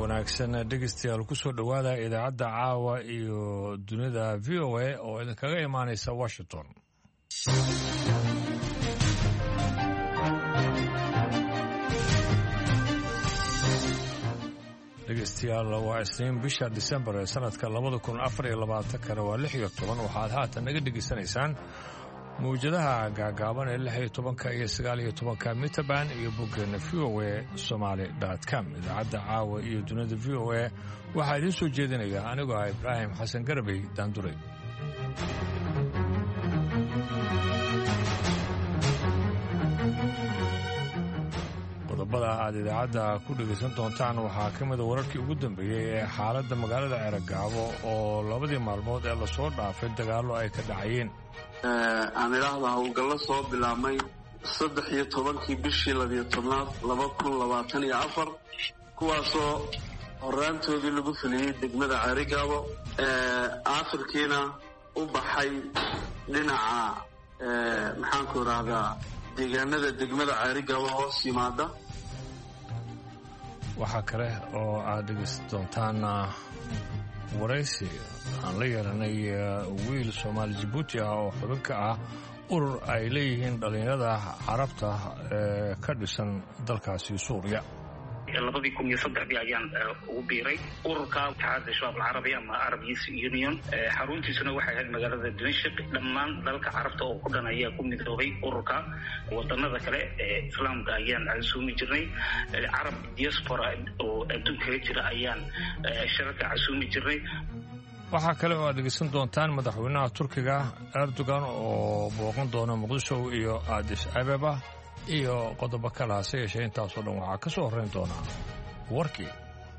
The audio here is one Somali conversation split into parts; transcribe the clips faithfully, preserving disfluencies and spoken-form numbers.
wanaagsan dhegeystayaal kusoo dhowaada idaacadda caawa iyo dunida v o a oo idinkaga imaanaysa washington. dhegeystayaal waa isniin bisha disembar ee sanadka labada kun afar iyo labaatankana waa lix iyo toban waxaad haatan naga dhegeysanaysaan mawjadaha gaagaaban ee lix iyo tobanka iyo sagaal iyo tobanka mitaban iyo boggeena v o a somaali dot com. idaacadda caawa iyo dunida v o a waxaa idiin soo jeedinaya anigoo ah ibraahim xasan garabey daandure. qodobada aad idaacadda ku dhegaysan doontaan waxaa ka mida wararkii ugu dambeeyey ee xaaladda magaalada Ceergaabo oo labadii maalmood ee lasoo dhaafay dagaallo ay ka dhacayeen. aan idhaahda howlgallo soo bilaabmay saddex iyo tobankii bishii labiyo tobnaad laba kun labaatan iyo afar kuwaasoo horaantoodii lagu fuliyey degmada Ceergaabo aakhirkiina u baxay dhinaca maxaanku idhaahdaa deegaanada degmada Ceergaabo hoos yimaada. waxaa kale oo aad dhegeysan doontaan waraysi aan la yeelanay wiil Soomaali Djibouti ah oo xubin ka ah urur ay leeyihiin dhalinyarada carabta ee ka dhisan dalkaasi Suuriya. labadii kun iyo saddexdii ayaan ugu biiray ururka Itixaadka Shabaab Alcarabi ama Arab Youth Union. xaruntiisuna waxay ahayd magaalada Dimashq. dhammaan dalka carabta oo ku dhan ayaa ku midoobay ururka. wadanada kale ee islaamka ayaan casuumi jirnay. carab diaspora oo adduunka jira ayaan shirka casuumi jirnay. waxaa kale oo aad dhegeysan doontaan madaxweynaha Turkiga Erdogan oo booqan doona Muqdisho iyo Addis Ababa iyo qodobo kale hase yeeshee intaasoo dhan waxaa ka soo horrayn doonaa warkii.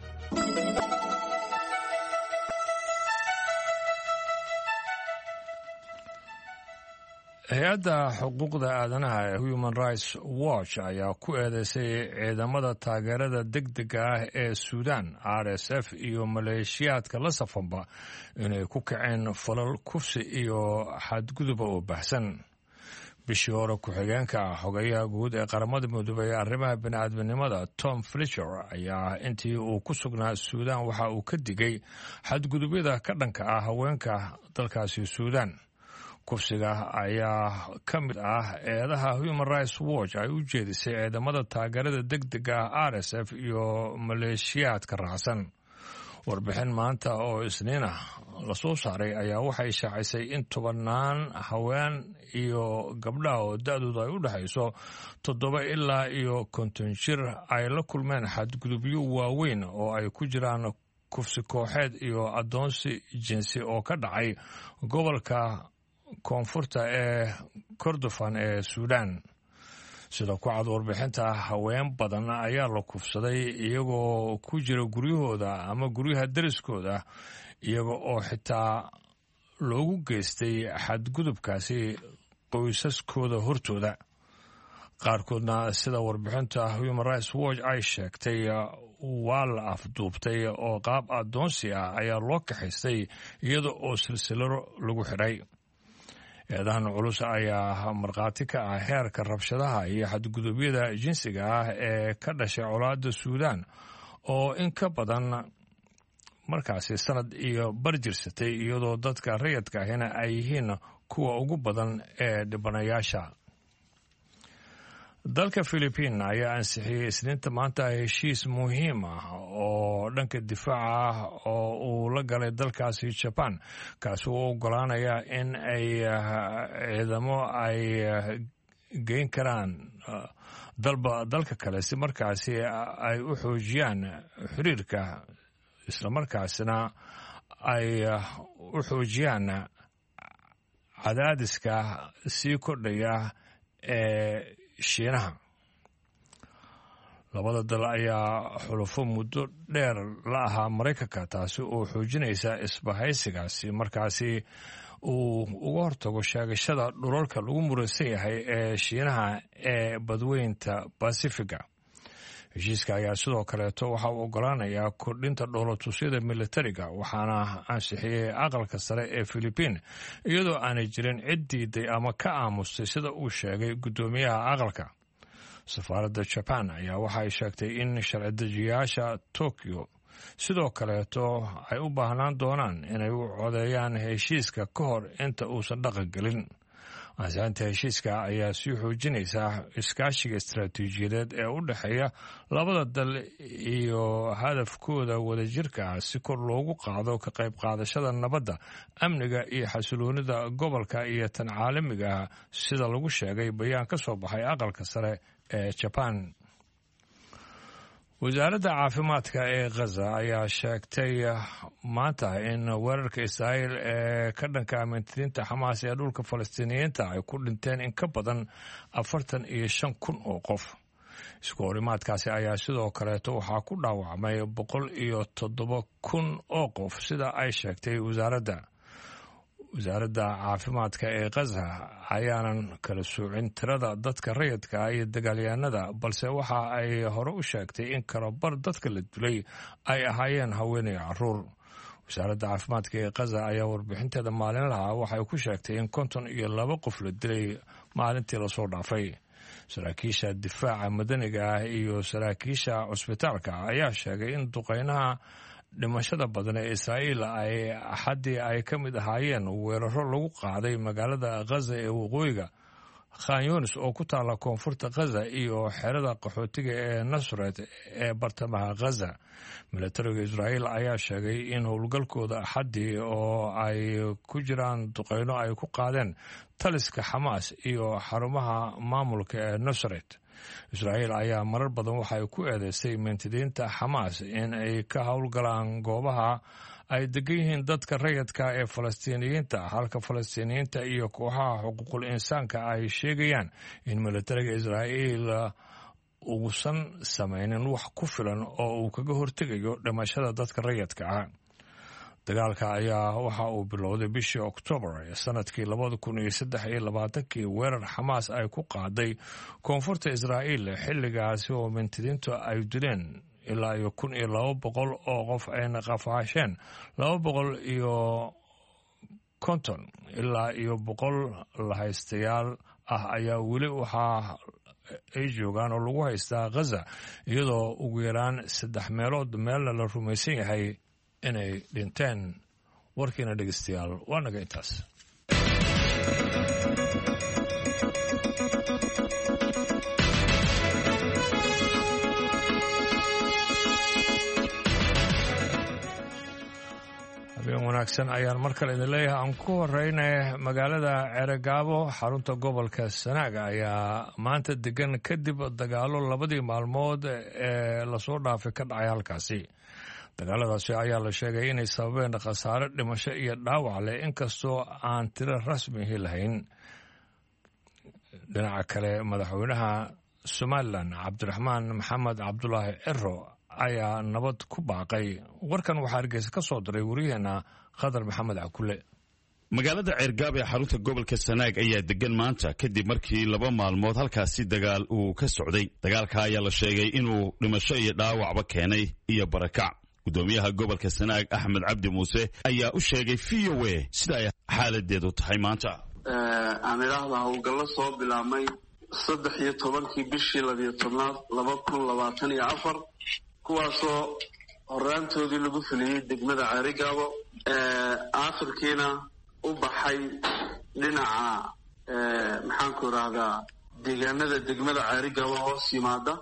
hay-adda xuquuqda aadanaha ee Human Rights Watch ayaa ku eedeysay ciidamada taageerada degdega ah ee Suudaan R S F iyo maleeshiyaadka la safanba inay ku kaceen falal kufsi iyo xadguduba oo baxsan. bishii hore ku-xigeenka xogayaha guud ee qaramada midoobay ee arrimaha bini'aadminimada Tom Fletcher ayaa intii uu ku sugnaa Suudaan waxa uu ka digay xadgudubyada ka dhanka ah haweenka dalkaasi Suudaan. kufsiga ayaa ka mid ah eedaha Human Rights Watch ay u jeedisay ciidamada taageerada degdega ah R S F iyo maleeshiyaadka raacsan. warbixin maanta oo isniin ah lasoo saaray ayaa waxay shaacisay in tobannaan haween iyo gabdhaha oo da-dooda ay u dhexayso toddoba ilaa iyo konton jir ay la kulmeen xadgudubyo waaweyn oo ay ku jiraan kufsi kooxeed iyo addoonsi jinsi oo ka dhacay gobolka koonfurta ee Kordofan ee Suudaan. sida ku cad warbixinta haween badan ayaa la kufsaday iyagoo ku jira guryahooda ama guryaha deriskooda iyaga oo xitaa loogu geystay xadgudubkaasi qoysaskooda hortooda. qaarkoodna sida warbixinta Human Rights Watch ay sheegtay waa la afduubtay oo qaab addoonsi ah ayaa loo kaxaystay iyada oo silsilado lagu xidhay. eedahan culus ayaa markhaati ka ah heerka rabshadaha iyo xadgudubyada jinsiga ah ee ka dhashay colaadda Suudaan oo in ka badan markaasi sanad iyo bar jirsatay iyadoo dadka rayidka ahina ay yihiin kuwa ugu badan ee dhibanayaasha. dalka Philippines ayaa ansixiyey isniinta maanta heshiis muhiim ah oo dhanka difaaca ah oo uu la galay dalkaasi Japan kaasi oo ogolaanaya in ay ciidamo ay geyn karaan dalba dalka kale si markaasi ay u xoojiyaan xiriirka isla markaasina ay u xoojiyaan cadaadiska sii kordhaya ee Shiinaha. labada dal ayaa xulufo muddo dheer la ahaa Mareykanka taasi oo xoojinaysa isbahaysigaasi markaasi uu uga hortago sheegashada dhulalka lagu muransan yahay ee Shiinaha ee badweynta Basifiga. heshiiska ayaa sidoo kaleeto waxa uu ogolaanayaa kordhinta dhoolatusyada militariga waxaana ansixiyey aqalka sare ee Philippines iyadoo aanay jirin cid diiday ama ka aamustay sida uu sheegay guddoomiyaha aqalka. safaaradda Japan ayaa waxa ay sheegtay in sharci dejiyaasha Tokyo sidoo kaleeto ay u baahnaan doonaan inay u codeeyaan heshiiska ka hor inta uusan dhaqan gelin. ansixinta heshiiska ayaa sii xoojinaysa iskaashiga istaraatiijiyadeed ee u dhexeeya labada dal iyo hadafkooda wadajirka ah si kor loogu qaado ka qayb qaadashada nabadda, amniga iyo xasiloonida gobolka iyo tan caalamiga ah, sida lagu sheegay bayaan ka soo baxay aqalka sare ee Jaban. wasaaradda caafimaadka ee Gaza ayaa sheegtay maanta in weerarka Israa'iil ee ka dhanka amniinta Xamaas ee dhulka Falastiiniyiinta ay ku dhinteen in ka badan afartan iyo shan kun oo qof. isku horimaadkaasi ayaa sidoo kaleeto waxaa ku dhaawacmay boqol iyo toddoba kun oo qof sida ay sheegtay wasaaradda. wasaaradda caafimaadka ee Gaza ayaanan kala soocin tirada dadka rayidka ah iyo dagaalyahanada, balse waxa ay hore u sheegtay in kalabar dadka la dilay ay ahaayeen haweeney caruur. wasaaradda caafimaadka ee Gaza ayaa warbixinteeda maalinlaha waxay ku sheegtay in konton iyo laba qof la dilay maalintii lasoo dhaafay. saraakiisha difaaca madaniga ah iyo saraakiisha cusbitaalka ayaa sheegay in duqeynaha dhimashada badan ee Israa'iil ay axadii ay ka mid ahaayeen weeraro lagu qaaday magaalada Gaza ee waqooyiga, Khan Yunis oo ku taala koonfurta Gaza, iyo xerada qaxootiga ee Nusret ee bartamaha Gaza. milatariga Israa'iil ayaa sheegay in howlgalkooda axadii oo ay ku jiraan duqeyno ay ku qaadeen taliska Xamaas iyo xarumaha maamulka ee Nusret. Israa'iil ayaa marar badan waxay ku eedeysay mintidiinta Xamaas in ay ka howlgalaan goobaha ay degan yihiin dadka rayidka ee Falastiiniyiinta, halka Falastiiniyiinta iyo kooxaha xuquuqul insaanka ay sheegayaan in milatariga Israa'iil uusan samaynin wax ku filan oo uu kaga hortegayo dhimashada dadka rayidka ah. dagaalka ayaa waxa uu bilowday bishii Oktoobar ee sanadkii labada kun iyo saddex iyo labaatankii, weerar Xamaas ay ku qaaday koonfurta Israa'iil xilligaasi oo mintidiintu ay dileen ilaa iyo kun iyo laba boqol oo qof ayna qafaasheen laba boqol iyo konton ilaa iyo boqol lahaystayaal ah ayaa weli waxaa ay joogaan oo lagu haystaa Gaza, iyadoo ugu yaraan saddex meelood meelna la rumaysan yahay inay dhinteen. warkiina dhegeystayaal waa naga intaas. habeen wanaagsan ayaan mar kale idin leeyahay. aan ku horeynay magaalada Ceergaabo, xarunta gobolka Sanaag ayaa maanta degan kadib dagaalo labadii maalmood ee lasoo dhaafay ka dhacay halkaasi. dagaaladaasi ayaa la sheegay inay sababeen khasaare dhimasho iyo dhaawac leh, inkastoo aan tiro rasmi lahayn. dhinaca kale, madaxweynaha Somalilan Cabdiraxmaan Maxamed Cabdulaahi Ciro ayaa nabad ku baaqay. warkan waxaa Hargeysa ka soo diray wariyaheena Khadar Maxamed Cakule. magaalada Ceergaabo ee xarunta gobolka Sanaag ayaa degan maanta kadib markii laba maalmood halkaasi dagaal uu ka socday. dagaalka ayaa la sheegay inuu dhimasho iyo dhaawacba keenay iyo barakac. gudoomiyaha gobolka Sanaag Axmed Cabdi Muuse ayaa u sheegay V O A sida ay xaaladeedu tahay maanta. aan idhaahda howlgallo soo bilaabmay saddex iyo tobankii bishii labiyo tobnaad laba kun labaatan iyo afar, kuwaasoo horaantoodii lagu fuliyey degmada Ceergaabo, aakhirkiina u baxay dhinaca maxaanku idhaahdaa deegaanada degmada Ceergaabo hoos yimaada.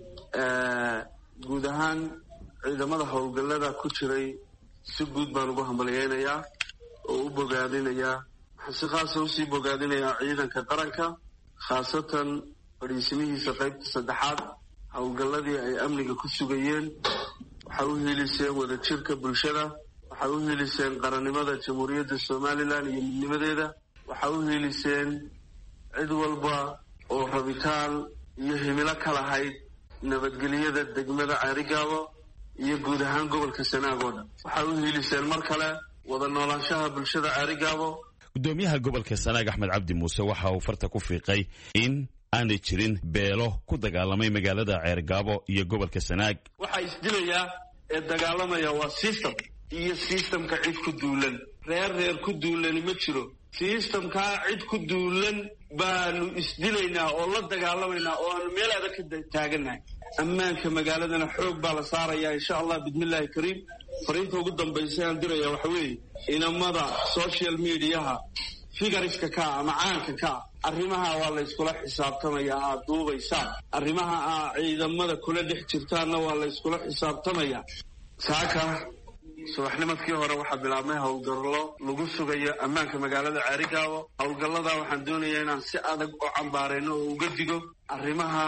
guud ahaan ciidamada howlgallada ku jiray si guud baan ugu hambalyeynayaa oo u bogaadinayaa. waxaan si khaasa usii bogaadinayaa ciidanka qaranka, khaasatan fadhiisimihiisa qaybta saddexaad. howlgalladii ay amniga ku sugayeen waxay u hiiliseen wadajirka bulshada, waxay u hiiliseen qarannimada jamhuuriyadda Somalilan iyo midnimadeeda, waxay u hiiliseen cid walba oo rabitaan iyo himilo ka lahayd nabadgelyada degmada Ceergaabo iyo guud ahaan gobolka Sanaag oo dhan. waxay u hiiliseen mar kale wada noolaanshaha bulshada Ceergaabo. gudoomiyaha gobolka Sanaag Axmed Cabdi Muuse waxa uu farta ku fiiqay in aanay jirin beelo ku dagaalamay magaalada Ceergaabo iyo gobolka Sanaag. waxaa isdilayaa ee dagaalamaya waa system, iyo systemka cid ku duulan. reer reer ku duulani ma jiro. systemkaa cid ku duulan baanu isdilaynaa oo la dagaalamaynaa oo aanu meel adag ka taaganahay. ammaanka magaaladana xoog baa la saarayaa insha allah bismillaahi kariim. fariinta ugu dambaysa aan diraya waxa weeye inamada social mediaha figariska ka ama caanka ka arrimaha waa la iskula xisaabtamayaa. aad duubaysaan arrimaha aa ciidamada kula dhex jirtaanna waa la iskula xisaabtamayaa. saaka subaxnimadkii hore waxaa bilaabmay howlgallo lagu sugayo ammaanka magaalada Ceerigaabo. howlgallada waxaan doonayaa inaan si adag u cambaarayno oo uga digo arrimaha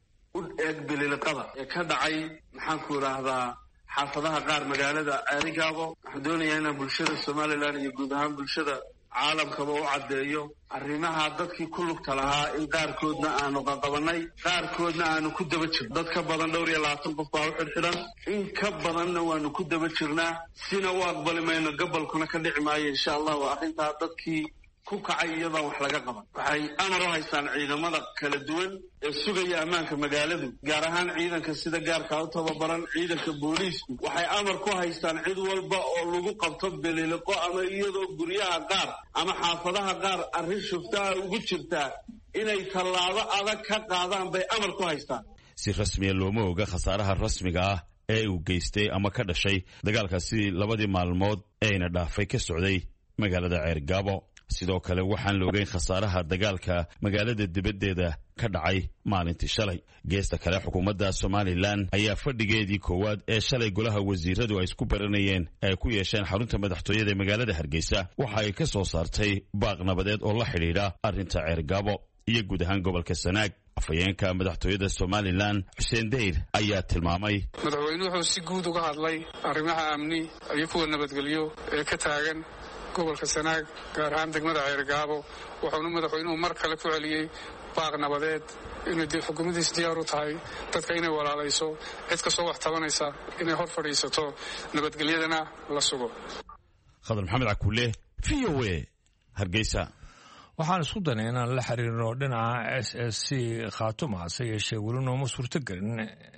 u eeg biliqada ee ka dhacay maxaan ku idhaahdaa xaafadaha qaar magaalada Ceerigaabo. waxaan doonayaa inaan bulshada Somaliland iyo guud ahaan bulshada caalamkaba u caddeeyo arrimaha dadkii ku lugta lahaa in qaarkoodna aanu qaqabanay qaarkoodna aanu ku daba jirno. dad ka badan dhowr iyo labaatan qof baa u xidhxidhan, in ka badanna waanu ku daba jirnaa. sina u aqbali mayno, gobolkuna ka dhici maayo insha allah. waa arrintaa dadkii ku kacay iyadoo wax laga qaban. waxay amar u haystaan ciidamada kala duwan ee sugaya ammaanka magaaladu, gaar ahaan ciidanka sida gaarka u tababaran ciidanka booliisku. waxay amar ku haystaan cid walba oo lagu qabto biliiliqo ama iyadoo guryaha qaar ama xaafadaha qaar arrin shuftaa ugu jirtaa inay tallaabo adag ka qaadaan bay amar ku haystaan. si rasmiya looma oga khasaaraha rasmiga ah ee uu geystay ama ka dhashay dagaalkaasi labadii maalmood eena dhaafay ka socday magaalada Ceerigaabo. sidoo kale waxaan la ogeyn khasaaraha dagaalka magaalada dibaddeeda ka dhacay maalintii shalay. geesta kale xukuumadda Somaliland ayaa fadhigeedii koowaad ee shalay golaha wasiiradu ay isku baranayeen ay ku yeesheen xarunta madaxtooyada ee magaalada Hargeysa waxa ay ka soo saartay baaq nabadeed oo la xidhiidha arrinta Ceerigaabo iyo guud ahaan gobolka Sanaag. afhayeenka madaxtooyada Somaliland Xuseen Deyr ayaa tilmaamay madaxweynuhu wuxuu si guud uga hadlay arrimaha amni iyo kuwa nabadgelyo ee ka taagan gobolka Sanaag, gaar ahaan degmada Ceerigaabo. wuxuuna madaxweynuhu mar kale ku celiyey baaq nabadeed inay xukuumaddiisa diyaar u tahay dadka inay walaalayso, cid kastoo wax tabanaysa inay hor fadhiisato, nabadgelyadana la sugo. Khadar Maxamed Cakuule, V O A, Hargeysa. waxaan isku danay inaan la xiriirno dhinaca S S C Khaatuma hase yeeshee weli nooma suurtagelin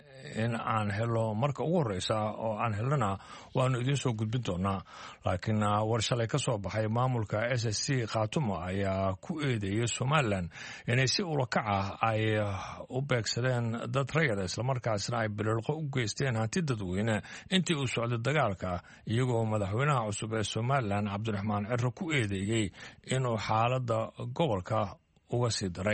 in aan helo marka ugu horreysa oo aan helnana waanu idiin soo gudbin doonaa. laakiin war shalay ka soo baxay maamulka S S C Khaatuma ayaa ku eedeeyay Somaliland inay si ulakac ah ay u beegsadeen dad rayid islamarkaasna ay biliilqo u geysteen hanti dadweyne intii uu socday dagaalka, iyagoo madaxweynaha cusub ee Somaliland Cabdiraxmaan Ciro ku eedeeyey inuu xaaladda gobolka uga sii daray.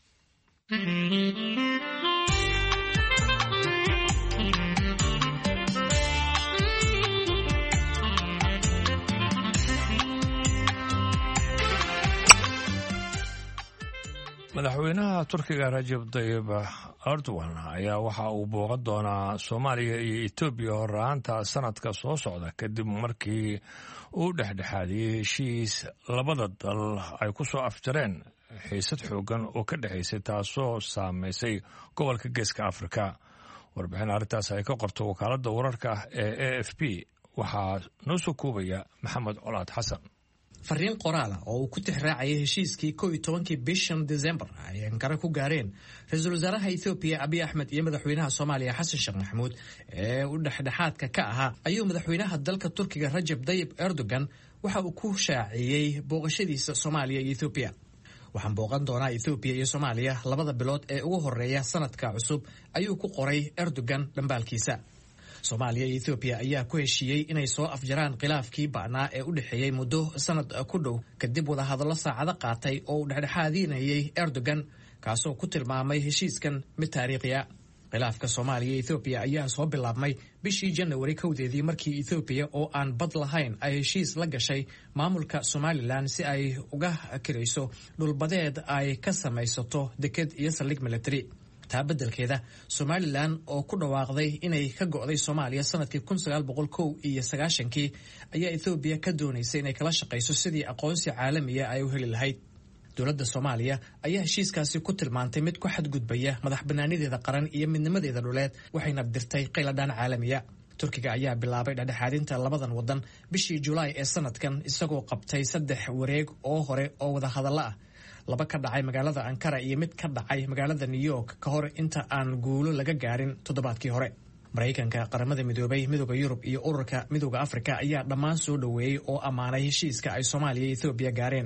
madaxweynaha Turkiga Rajab Tayyip Erdogan ayaa waxa uu booqan doonaa Soomaaliya iyo Itoobiya horraanta sanadka soo socda kadib markii uu dhexdhexaadiyey heshiis labada dal ay ku soo afjareen xiisad xoogan oo ka dhexaysay taasoo saamaysay gobolka Geeska Afrika. warbixin arrintaas ay ka qorto wakaaladda wararka ee A F P waxaa noo soo koobaya Maxamed Colaad Xasan. fariin qoraala oo uu ku tixraacayay heshiiskii kow iyo tobankii bishan December ay Ankara ku gaareen ra-iisul wasaaraha Ethiopia Abiy Ahmed iyo madaxweynaha Soomaaliya Xasan Sheekh Maxamuud ee u dhexdhexaadka ka ahaa ayuu madaxweynaha dalka Turkiga Rajab Tayyip Erdogan waxa uu ku shaaciyey booqashadiisa Soomaaliya iyo Ethiopia. waxaan booqan doonaa Ethiopia iyo Soomaaliya labada bilood ee ugu horeeya sanadka cusub ayuu ku qoray Erdogan dhambaalkiisa. Soomaaliya iyo Ethiopia ayaa ku heshiiyey inay soo afjaraan khilaafkii ba'naa ee u dhexeeyay muddo sanad ku dhow kadib wada hadallo saacado qaatay oo uu dhexdhexaadinayay Erdogan kaasoo ku tilmaamay heshiiskan mid taariikhi ah. khilaafka Soomaaliya iyo Ethiopia ayaa soo bilaabmay bishii January kowdeedii markii Ethiopia oo aan bad lahayn ay heshiis la gashay maamulka Somaliland si ay uga kirayso dhulbadeed ay ka samaysato deked iyo saldhig military. taa beddelkeeda Somaliland oo ku dhawaaqday inay ka go'day Soomaaliya sanadkii kun sagaal boqol kow iyo sagaashankii ayaa Ethiopia ka doonaysay inay kala shaqayso sidii aqoonsi caalami ah ay u heli lahayd. dowladda Soomaaliya ayaa heshiiskaasi ku tilmaantay mid ku xadgudbaya madax bannaanideeda qaran iyo midnimadeeda dhuleed waxayna dirtay qayladhaan caalamiya. Turkiga ayaa bilaabay dhexdhexaadinta labadan wadan bishii July ee sanadkan isagoo qabtay saddex wareeg oo hore oo wada hadallo ah, laba ka dhacay magaalada Ankara iyo mid ka dhacay magaalada New York ka hor inta aan guulo laga gaarin toddobaadkii hore. Mareykanka, qaramada midoobay, midowga Yurub iyo ururka midowga Afrika ayaa dhammaan soo dhaweeyay oo amaanay heshiiska ay Soomaaliya iyo Ethiopia gaareen.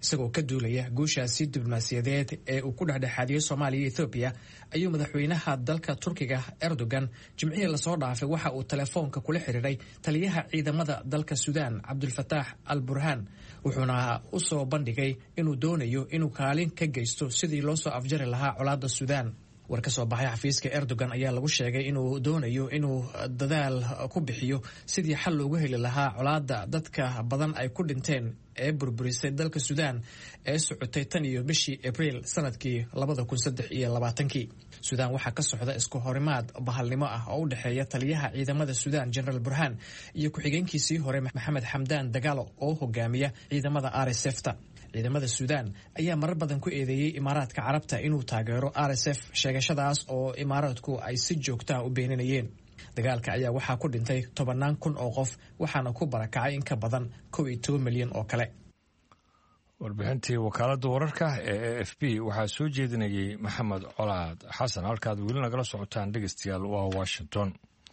isagoo ka duulaya guushaasi diblomaasiyadeed ee uu ku dhexdhexaadiyey soomaaliya iyo ethoobiya ayuu madaxweynaha dalka turkiga erdogan jimcihii lasoo dhaafay waxa uu telefoonka kula xiriiray taliyaha ciidamada dalka suudaan cabdulfataax al burhaan wuxuuna u soo bandhigay inuu doonayo inuu kaalin ka geysto sidii loo soo afjari lahaa colaadda suudaan war ka soo baxay xafiiska erdogan ayaa lagu sheegay inuu doonayo inuu dadaal ku bixiyo sidii xal loogu heli lahaa colaadda dadka badan ay ku dhinteen ee burburisay dalka suudaan ee socotay tan iyo bishii abriil sanadkii labada kun saddex iyo labaatankii suudaan waxaa ka socda isku horimaad bahalnimo ah oo u dhexeeya taliyaha ciidamada suudaan generaal burhaan iyo ku-xigeenkiisii hore maxamed xamdaan dagaalo oo hogaamiya ciidamada r s f ta ciidamada suudaan ayaa marar badan ku eedeeyey imaaraadka carabta inuu taageero r s f sheegashadaas oo imaaraadku ay si joogtaa u beeninayeen dagaalka ayaa waxaa ku dhintay tobannaan kun oo qof waxaana ku barakacay in ka badan kow iyo toban milyan oo kale warbixintii wakaaladda wararka ee a f b waxaa soo jeedinayay maxamed colaad xasan halkaad weli nagala socotaan dhegeystayaal waa washington.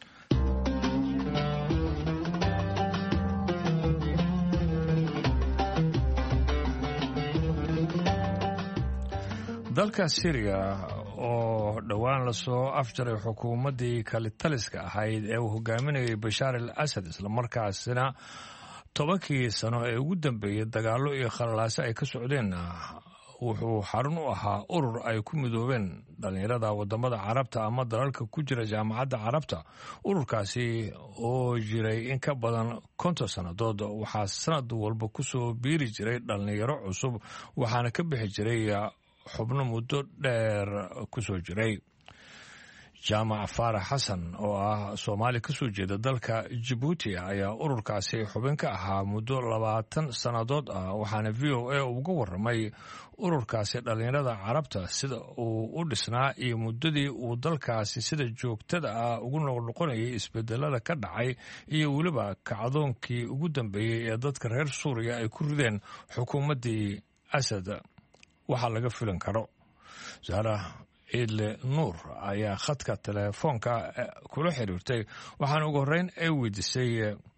dalka syriya oo dhowaan lasoo afjaray xukuumaddii kalitaliska ahayd ee uu hogaaminayay bashaar al asad islamarkaasina tobankii sano ee ugu dambeeyey dagaallo iyo khalalaase ay ka socdeen wuxuu xarun u ahaa urur ay ku midoobeen dhallinyarada wadamada carabta ama dalalka ku jira jaamacadda carabta ururkaasi oo jiray in ka badan konton sannadood waxaa sanad walba kusoo biiri jiray dhallinyaro cusub waxaana ka bixi jiray xubno muddo dheer ku soo jiray jaamac faarax xasan oo ah soomaali ka soo jeeda dalka jabuuti ayaa ururkaasi xubin ka ahaa muddo labaatan sannadood ah waxaana v o a uga warramay ururkaasi dhallinyarada carabta sida uu u dhisnaa iyo muddadii uu dalkaasi sida joogtada ah ugu noqnoqonayay isbedelada ka dhacay iyo weliba kacdoonkii ugu dambeeyey ee dadka reer suuriya ay ku rideen xukuumaddii asad waxaa laga filan karo saara ciidle nuur ayaa khadka telefoonka kula xiriirtay waxaana ugu horreyn ay weydiisay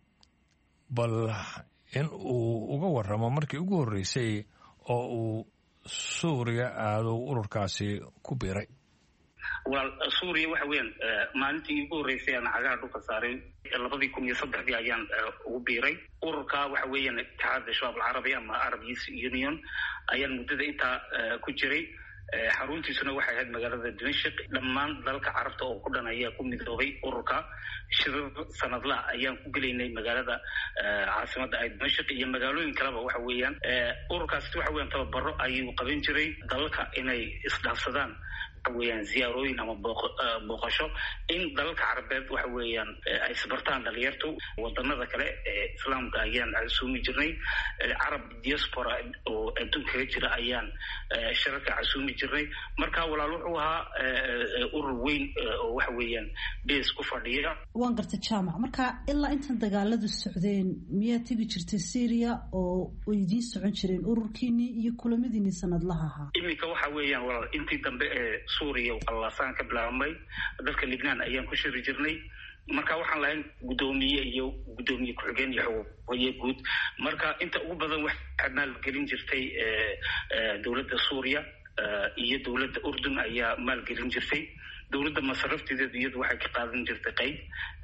bal in uu uga warramo markii ugu horreysay oo uu suuriya aado ururkaasi ku biiray. walaal suuriya waxa weeyaan maalintii ugu horreysay aan cagaha dhulka saaray labadii kun iyo saddexdii ayaan ugu biiray ururka waxa weeyaan itixaadka shabaab alcarabi ama arab youth union ayaan muddada intaa ku jiray xaruntiisuna waxay ahayd magaalada dimashq dhammaan dalka carabta oo ku dhan ayaa ku midoobay ururka shirar sanadla ayaan ku gelaynay magaalada caasimada ay dimashq iyo magaalooyin kaleba waxa weeyaan ururkaas waxa weeyaan tababaro ayuu qaban jiray dalalka inay isdhaafsadaan weeyaan ziyaarooyin ama booqasho in dalalka carabeed waxa weeyaan ay isbartaan dhalinyartu wadanada kale ee islaamka ayaan casuumi jirnay carab diaspora oo adduunka ka jira ayaan shirarka casuumi jirnay marka walaal wuxuu ahaa urur weyn oo waxa weeyaan bees ku fadhiya. waan gartay jaamac marka ilaa intan dagaaladu socdeen miyaa tegi jirtay Syria oo ay idiin socon jireen ururkiinii iyo kulamadiinii sanadlaha ahaa? iminka waxa weeyaan walaal intii dambe ee suuriya qallasaan ka bilaabmay dalka Lebanon ayaan ku shiri jirnay marka waxaan lahayn gudoomiye iyo gudoomiye ku-xigeen iyo xogeeye guud marka inta ugu badan waxaa maalgelin jirtay dowladda suuriya iyo dowladda urdun ayaa maalgelin jirtay dowladda masarafteedu iyadu waxay ka qaadan jirtay qayb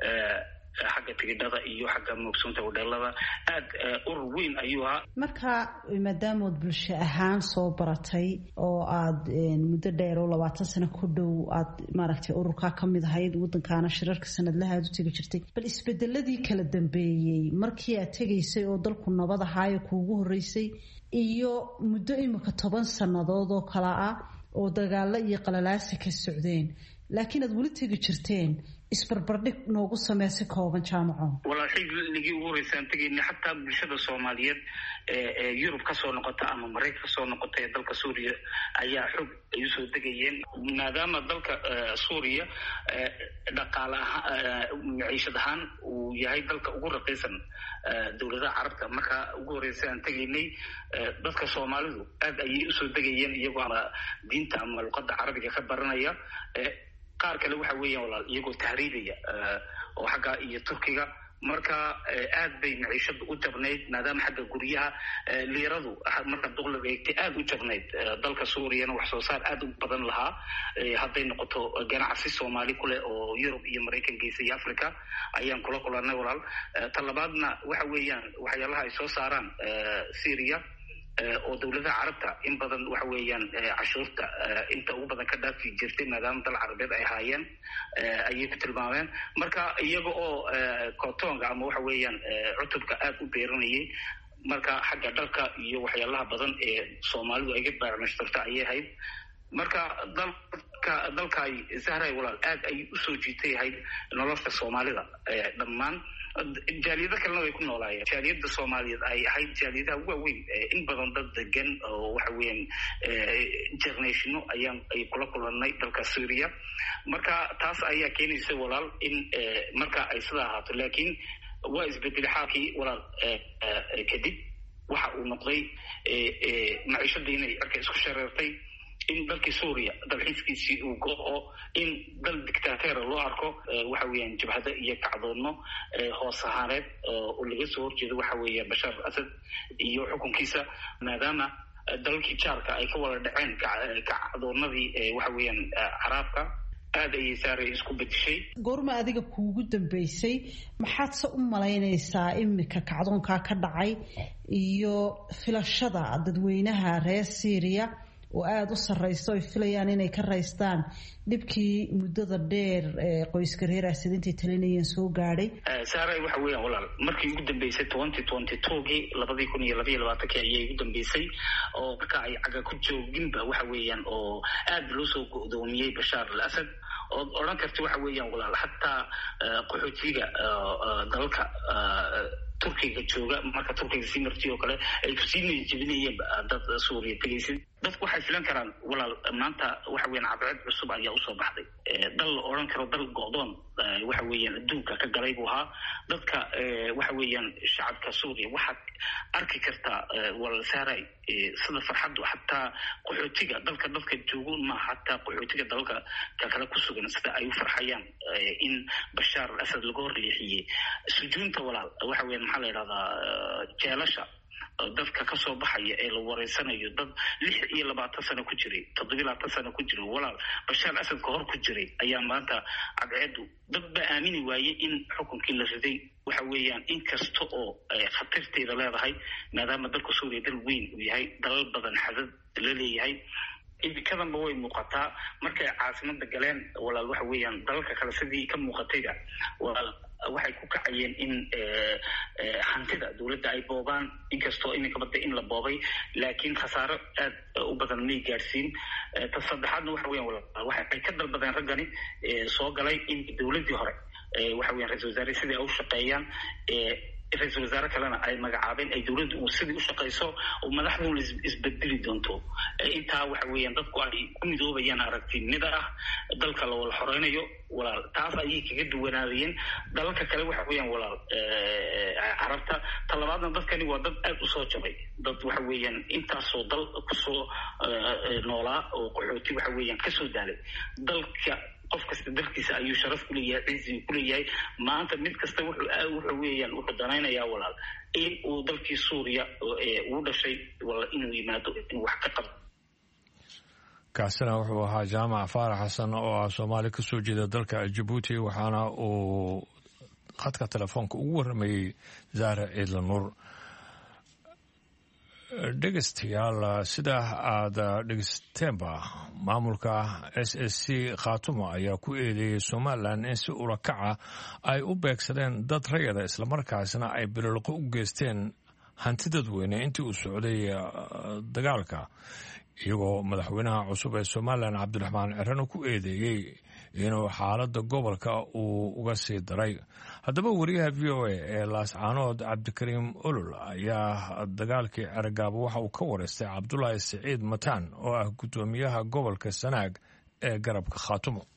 xagga tigidhada iyo xagga moogsoonta wadheelada aad urur weyn ayuu ahaa. marka maadaamood bulsho ahaan soo baratay oo aad muddo dheer oo labaatan sano ku dhow aad maaragtay ururkaa ka mid ahayd waddankaana shirarka sanadlaha aad u tegi jirtay bal isbedeladii kala dambeeyey markii aad tegaysay oo dalku nabad ahaayo kuugu horreysay iyo muddo imika toban sannadood oo kale ah oo dagaalo iyo qalalaasi ka socdeen laakiin aad weli tegi jirteen isbarbardhig noogu samee si kooban jaamaco. walaal xilligii ugu horeysaan tegaynay xataa bulshada soomaaliyeed ee yurub ka soo noqota ama maraykan ka soo noqota ee dalka suuriya ayaa xog ay usoo degayeen maadaama dalka suuriya dhaqaale maciishad ahaan uu yahay dalka ugu raqiisan dowladaha carabta marka ugu horreysay aan tegaynay dadka soomaalidu aad ayay usoo degayeen iyagoo ama diinta ama luqadda carabiga ka baranaya qaar kale waxa weeyaan walaal iyagoo tahriibaya oo xagga iyo turkiga marka aad bay maciishadu u jabnayd maadaama xagga guryaha liiradu marka duqliga eegtay aad u jabnayd dalka suuriyana wax soo saar aad u badan lahaa hadday noqoto ganacsi soomaali kuleh oo yurub iyo maraykan geysa iyo africa ayaan kula kulanay walaal talabaadna waxa weeyaan waxyaalaha ay soo saaraan syria oo dawladaha carabta in badan waxa weeyaan cashuurta inta ugu badan ka dhaafi jirtay maadaama dal carabeed ay haayeen ayay ku tilmaameen marka iyaga oo kotonga ama waxa weeyaan cutubka aad u beeranayay marka xagga dharka iyo waxyaalaha badan ee soomaalidu ay ka baacmashtarta ayay ahayd marka dalka dalka ay sahray walaal aad ay usoo jiitay ahayd nolosha soomaalida dhammaan jaaliyada kalena way ku noolaayeen jaaliyada soomaaliyeed ay ahayd jaaliyadaha waaweyn in badan dad degan oo waxa weeyaan international ayaan ay kula kulanay dalka Syria marka taas ayaa keenaysa walaal in marka ay sida ahaato laakiin waa isbedel xaalkii walaal kadib waxa uu noqday maciishadii inay arka isku shareertay in dalkii Suuriya dalxiiskiisii uu go'o in dal dictator loo arko waxa weeyaan jabhada iyo kacdoono hoos ahaaneed oo laga soo horjeedo waxa weeyaan Bashar al-Assad iyo xukunkiisa maadaama dalkii jaarka ay ka wada dhaceen kacdoonadii waxa weeyaan Carabka aad ay saaray isku bedeshay goorma adiga kuugu dambeysay maxaad se u malaynaysaa imika kacdoonka ka dhacay iyo filashada dadweynaha reer Syria oo aad u sareyso ay filayaan inay ka raystaan dhibkii muddada dheer ee qoyska reer Asad-intii talinayeen soo gaadhay saaray waxa weeyaan walaal markii ugu dambeysay twenty twenty-two gii labada kun iyo laba iyo labaatan ayay ugu dambeysay oo marka ay caga ku jooginba waxa weeyaan oo aad loo soo go'doomiyay Bashar al-Assad oo oran kartay waxa weeyaan walaal hatta qaxootiga dalka Turkiga jooga marka Turkiga si martii oo kale ay ku siinay jibinayeen dad Suuriya tagaysan dadku waxay filan karaan walaal maanta waxa weeyaan cabcad cusub ayaa u soo baxday dal la oran karo dal go'doon waxa weeyaan adduunka ka galay buu ahaa dadka waxa weeyaan shacabka Suuriya waxa arki karta wal saaray sida farxadu hatta qaxootiga dalka dadka joogo ma hatta qaxootiga dalka ka kala ku sugan sida ay u farxayaan in Bashar al-Assad lagu horleexiyay sujuunta walaal waxa weeyaan maxaa la yiraahdaa jeelasha dadka ka soo baxaya ee la wareysanayo dad lix iyo labaatan sano ku jiray toddoba iyo labaatan sano ku jiray walaal Bashar al-Assad ka hor ku jiray ayaa maanta cadceedu dad ba aamini waayay in xukunkii la riday waxa weeyaan in kasta oo khatarteeda leedahay maadaama dalka Suuriya dal weyn uu yahay dalal badan xadad la leeyahay idinkadan way muuqataa markay caasimada galeen walaal waxa weeyaan dalalka kale sidii ka muuqatayda walaal waxay ku kacayeen in hantida dawladda ay boobaan inkastoo iminka badda in la boobay laakiin khasaaro aad u badan may gaarsiin ta saddexaadna waxa weeyaan walaal waxay ka dalbadeen raggani soo galay in dawladdii hore waxa weeyaan ra-iisul wasaare sidii ay u shaqeeyaan ra-iisul wasaare kalena ay magacaabeen ay dawladdu uu sidii u shaqeyso oo madaxdu isbedeli doonto intaa waxa weeyaan dadku ay ku midoobayaan aragtinida ah dalka la wada xoreynayo walaal taas ayay kaga duwanaadeen dalalka kale waxa weeyaan walaal carabta talabaadna dadkani waa dad aad u soo jabay dad waxa weeyaan intaasoo dal kusoo noolaa oo qaxooti waxa weeyaan kasoo daalay dalka qof kasta dalkiisa ayuu sharaf ku leeyahay ciisi ku leeyahay maanta mid kasta wuxuu wuxuu weeyaan wuxuu danaynayaa walaal in uu dalkii Suuriya uu dhashay wala inuu yimaado in wax ka qabto kaasina wuxuu ahaa jaamac Faarax Xasan oo ah Soomaali ka soo jeeda dalka Djibouti waxaana uu khadka telefoonka ugu waramayay Zahra Ciidla Nuur dhegeystayaal sida aad dhegeysteenba maamulka S S C Khaatumo ayaa ku eedeeyay Somaliland in si urakaca ay u beegsadeen dad rayada islamarkaasna ay bilowqo u geysteen hanti dadweyne intii uu socday dagaalka iyagoo madaxweynaha cusub ee Somaliland Cabdiraxmaan Cirano ku eedeeyay inuu xaaladda gobolka uu uga sii daray haddaba wariyaha V O A ee Laascaanood Cabdikariim Olol ayaa dagaalkii Cergaabo waxa uu ka wareystay Cabdullaahi Siciid Mataan oo ah gudoomiyaha gobolka Sanaag ee garabka Khaatumo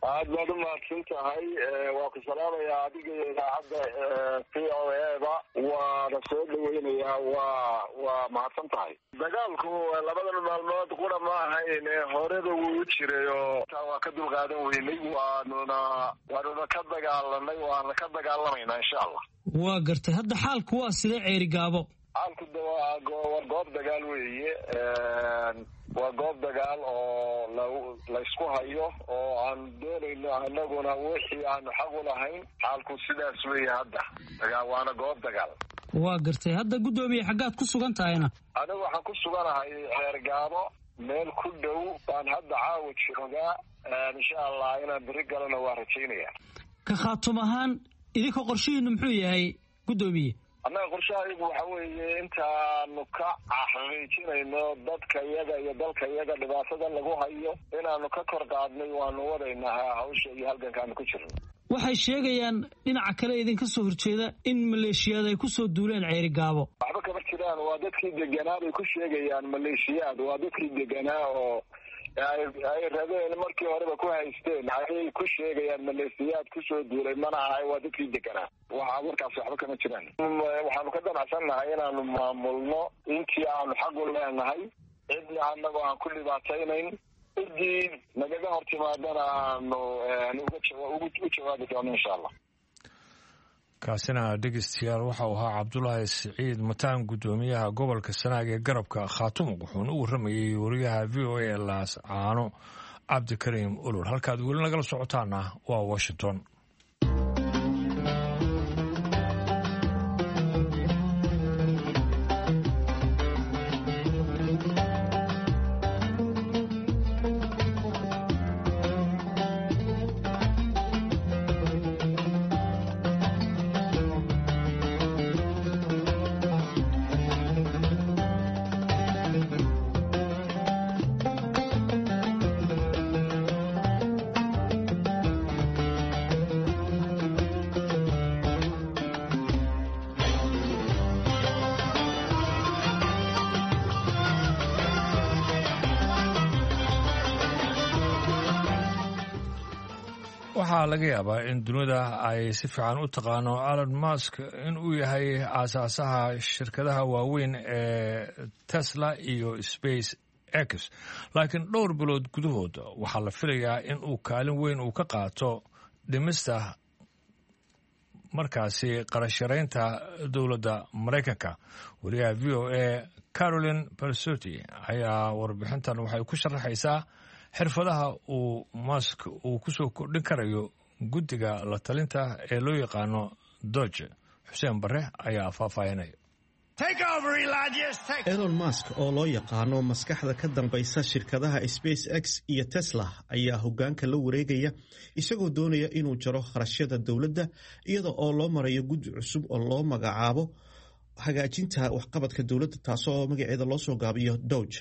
aad baad u mahadsan tahay. waa ku salaamayaa adiga iyo idaacadda v o eda waana soo dhaweynayaa. waa waa mahadsan tahay. dagaalku labadan maalmood qura ma ahayn, horeba wuu u jiray oo taa waa ka dulqaadan weynay. waanuna waanuna ka dagaalanay, waana ka dagaalamaynaa insha allah. waa gartay. hadda xaalku waa sidee Ceerigaabo? xaalku de waa goob dagaal weeye. waa goob dagaal oo la isku hayo oo aan doonayno anaguna wixii aanu xaq u lahayn. xaalku sidaas weeye hadda. dagaal waana goob dagaal. waa gartay. hadda guddoomiye xaggaad ku sugan tahayna? anigu waxaan ku suganahay Ceergaabo, meel ku dhow baan hadda caawa joogaa. insha allah inaan beri galana waa rajaynaya. ka khaatum ahaan idinka qorshihiinu muxuu yahay guddoomiye? annaga qorshahaygu waxa weeye intaanu ka xaqiijinayno dadka iyaga iyo dalka iyaga dhibaatada lagu hayo inaanu ka kor qaadnay waanu wadaynaha hawsha iyo halgankaanu ku jirno. waxay sheegayaan dhinaca kale idinka soo horjeeda in maleeshiyaad ay ku soo duuleen Ceerigaabo. waxba kama jiraan. waa dadkii deganaa bay ku sheegayaan maleeshiyaad. waa dadkii deganaa oo ay rabeen markii horeba ku haysteen ayay ku sheegayaan maleesiyaad kusoo duulay. mana ahay, waa dadkii deganaa. waxa markaas waxba kama jiraan. waxaanu ka damacsannahay inaanu maamulno intii aanu xaq u leenahay, cidna anagoo aan ku dhibaataynayn. ciddii nagaga hor timaadana aanu u jawaabi doono insha allah. kaasina dhegeystayaal waxa uu ahaa Cabdulaahi Siciid Mataan, guddoomiyaha gobolka Sanaag ee garabka Khaatumo, wuxuuna u waramayay wariyaha V O A Laas Caano Cabdikariim Ulur. halkaad weli nagala socotaana waa Washington. waxaa laga yaabaa in dunida ay si fiican u taqaano Elon Musk in uu yahay aasaasaha shirkadaha waaweyn ee Tesla iyo SpaceX, laakiin dhowr bilood gudahood waxaa la filayaa in uu kaalin weyn uu ka qaato dhimista markaasi qarasharaynta dowladda Mareykanka. wariyaha V O A Caroline Persutti ayaa warbixintan waxay ku sharaxaysaa xirfadaha uu Musk uu ku soo kordhin karayo guddiga la talinta ee loo yaqaano Doge. Xuseen Barre ayaa faahfaahinaya. Elon Musk oo loo yaqaano maskaxda ka dambaysa shirkadaha SpaceX iyo Tesla ayaa hoggaanka la wareegaya isagoo doonaya inuu jaro kharashyada dowladda iyada oo loo marayo guddi cusub oo loo magacaabo hagaajinta waxqabadka dowladda, taasoo magaceeda loo soo gaabiyo Doge.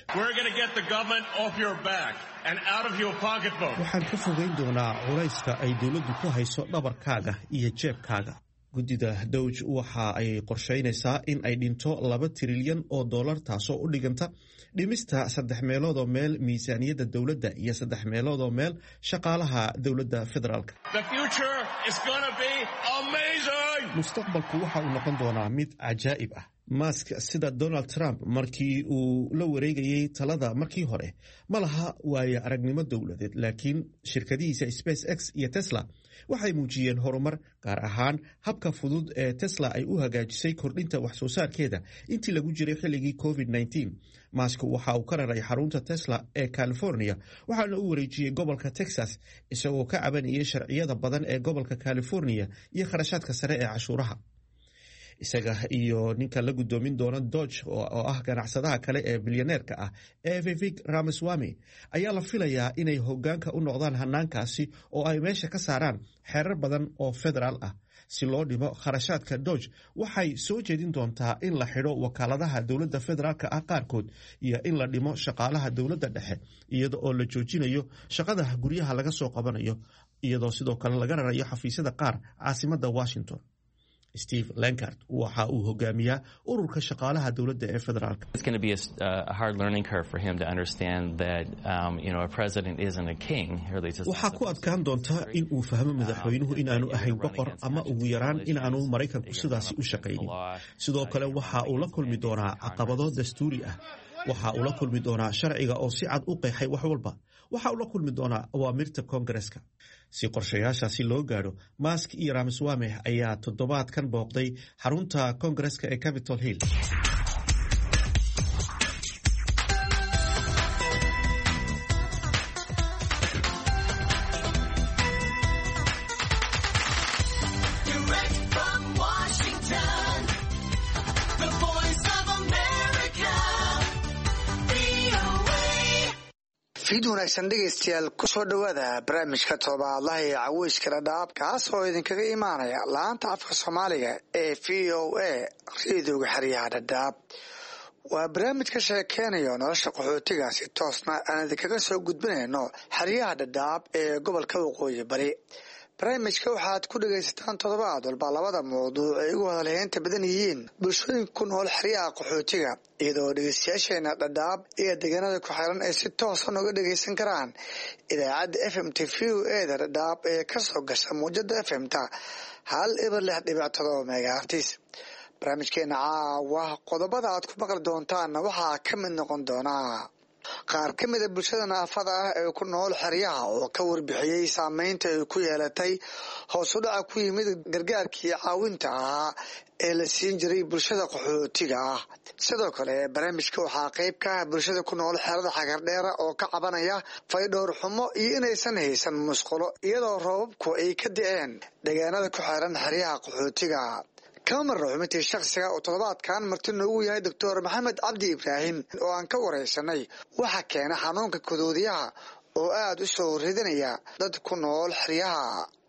waxaan ka fogeyn doonaa culayska ay dowladdu ku hayso dhabarkaaga iyo jeebkaaga. guddida Doge waxa ay qorsheynaysaa in ay dhinto laba trilyan oo dollar, taasoo u dhiganta dhimista saddex meelood oo meel miisaaniyadda dowladda iyo saddex meelood oo meel shaqaalaha dowladda federaalka. mustaqbalku waxa uu noqon doonaa mid cajaa'ib ah. Musk sida Donald Trump markii uu la wareegayay talada markii hore ma laha waayo aragnimo dowladeed, laakiin shirkadihiisa SpaceX iyo Tesla waxay muujiyeen horumar, gaar ahaan habka fudud ee Tesla ay u hagaajisay kordhinta wax soo saarkeeda intii lagu jiray xilligii covid nineteen. Musk waxa uu ka raray xarunta Tesla ee California waxaana uu wareejiyey gobolka Texas isagoo ka cabanayay sharciyada badan ee gobolka California iyo kharashaadka sare ee cashuuraha. isaga iyo ninka la gudoomin doona Doge oo ah ganacsadaha kale ee bilyaneerka ah ee Vivek Ramaswamy ayaa la filayaa inay hoggaanka u noqdaan hanaankaasi oo ay meesha ka saaraan xeerar badan oo federaal ah. si loo dhimo kharashaadka Doge waxay soo jeedin doontaa in la xidho wakaaladaha dowladda federaalka ah qaarkood iyo in la dhimo shaqaalaha dowladda dhexe iyada oo la joojinayo shaqada guryaha laga soo qabanayo, iyadoo sidoo kale laga rarayo xafiisyada qaar caasimadda Washington. Steve Lenkart waxa uu hogaamiyaa ururka shaqaalaha dowladda ee federaalka. It's going to be a, a hard learning curve for him to understand that um, you know a president isn't a king. Waxa ku adkaan doonta in uu fahmo madaxweynuhu in aanu ahayn boqor ama ugu yaraan in aanu Mareykanku sidaasi u shaqaynin. Sidoo kale waxa uu la kulmi doonaa caqabado dastuuri ah. Waxa uu la kulmi doonaa sharciga oo si cad u qeexay wax walba. Waxa uu la kulmi doonaa awaamirta Koongareeska. Si qorshayaashaasi loo gaadho, Musk iyo Ramaswamy ayaa toddobaadkan booqday xarunta Koongareeska ee Capitol Hill. fiid wanaagsan dhegaystayaal ku soo dhowaada barnaamijka toddobaadlaha ee caweyska dhadhaab kaas oo idinkaga imaanaya laanta afka soomaaliga ee v o a reediyoga xeryaha dhadhaab waa barnaamij ka sheekeynayo nolosha qaxootiga si toosna aan idinkaga soo gudbinayno xeryaha dhadhaab ee gobolka waqooyi bari barnaamijka waxaad ku dhegaysataan toddobaad walba labada mawduuc ay ugu hadalheynta badan yihiin bulshooyinka ku nool xeryaha qaxootiga iyadoo dhegaystayaasheena dhadhaab iyo deegaanada ku xiran ay si toosan uga dhegaysan karaan idaacadda f m t v o eda dhadhaab ee kasoo gasha muujada f m ta hal ibar lix dhibic todoba megahertis barnaamijkeena caawa qodobada aad ku maqli doontaanna waxaa ka mid noqon doonaa qaar ka mida bulshada naafada ah ee ku nool xeryaha oo ka warbixiyey saameynta ay ku yeelatay hoos u dhaca ku yimid gargaarkii caawinta ahaa ee la siin jiray bulshada qaxootiga ah sidoo kale barnaamijka waxaa qayb ka ah bulshada ku nool xerada xagardheera oo ka cabanaya faydhowr xumo iyo inaysan haysan musqulo iyadoo roobabku ay ka da'een deegaanada ku xiran xeryaha qaxootiga kama marno xubintii shakhsiga oo toddobaadkan marti noogu yahay doctor maxamed cabdi ibraahim oo aan ka waraysanay waxa keena xanuunka kadoodiyaha oo aada u soo ridinaya dad ku nool xeryaha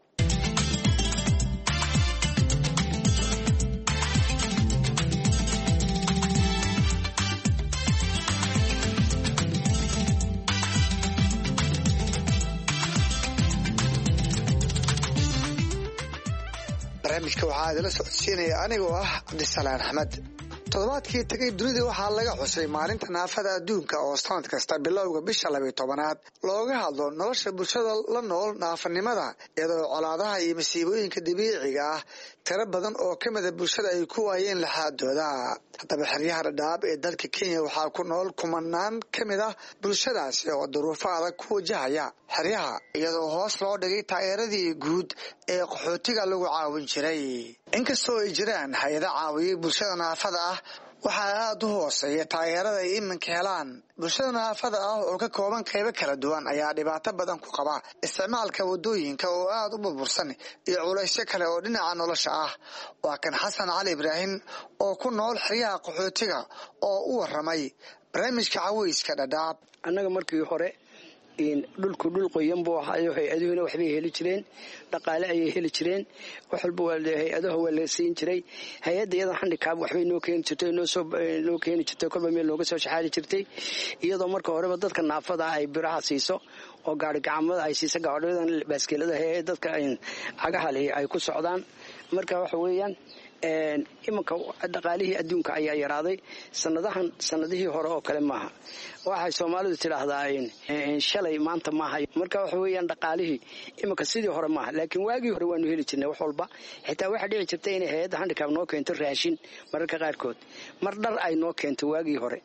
barnaamijka waxaa idila socodsiinaya anigoo ah cabdisalaan axmed toddobaadkii tagay dunida waxaa laga xusay maalinta naafada adduunka oo sanad kasta bilowga bisha labiyo tobanaad looga hadlo nolosha bulshada la nool naafanimada iyadoo colaadaha iyo masiibooyinka dabiiciga ah tiro badan oo ka mida bulshada ay ku waayeen laxaadooda haddaba xeryaha dhadhaab ee dalka kenya waxaa ku nool kumanaan ka mid ah bulshadaasi oo duruufo adag ku wajahaya xeryaha iyadoo hoos loo dhigay taageeradii guud ee qaxootiga lagu caawin jiray inkastoo ay jiraan hay-ada caawiyey bulshada naafada ah waxaa aada u hooseeya taageerada ay iminka helaan bulshada naafada ah oo ka kooban qaybo kala duwan ayaa dhibaato badan ku qaba isticmaalka wadooyinka oo aada u burbursan iyo culaysyo kale oo dhinaca nolosha ah waa kan xasan cali ibraahim oo ku nool xeryaha qaxootiga oo u waramay barnaamijka caweyska dhadhaab annaga markii hore dhulku dhul qoyan buu ahayo hay-aduhuna waxbay heli jireen dhaqaale ayay heli jireen wax walba hay-adaha waa la siin jiray hay-adda iyada handikaab waxbay noo keeni jirtay noo keeni jirtay kolba meel looga soo shaxaari jirtay iyadoo marka horeba dadka naafada ay biraha siiso oo gaari gacamada ay siiso gaadhadan baaskeelada ee dadka cagaha leh ay ku socdaan marka waxa weeyaan imanka dhaqaalihii adduunka ayaa yaraaday sanadahan sanadihii hore oo kale maaha waxay soomaalidu tidhaahdaa shalay maanta maaha marka waxa weeyaan dhaqaalihii imanka sidii hore maaha laakiin waagii hore waanu heli jirnay wax walba xitaa waxaa dhici jirtay inay hay-adda handikaab noo keento raashin mararka qaarkood mar dhar ay noo keento waagii hore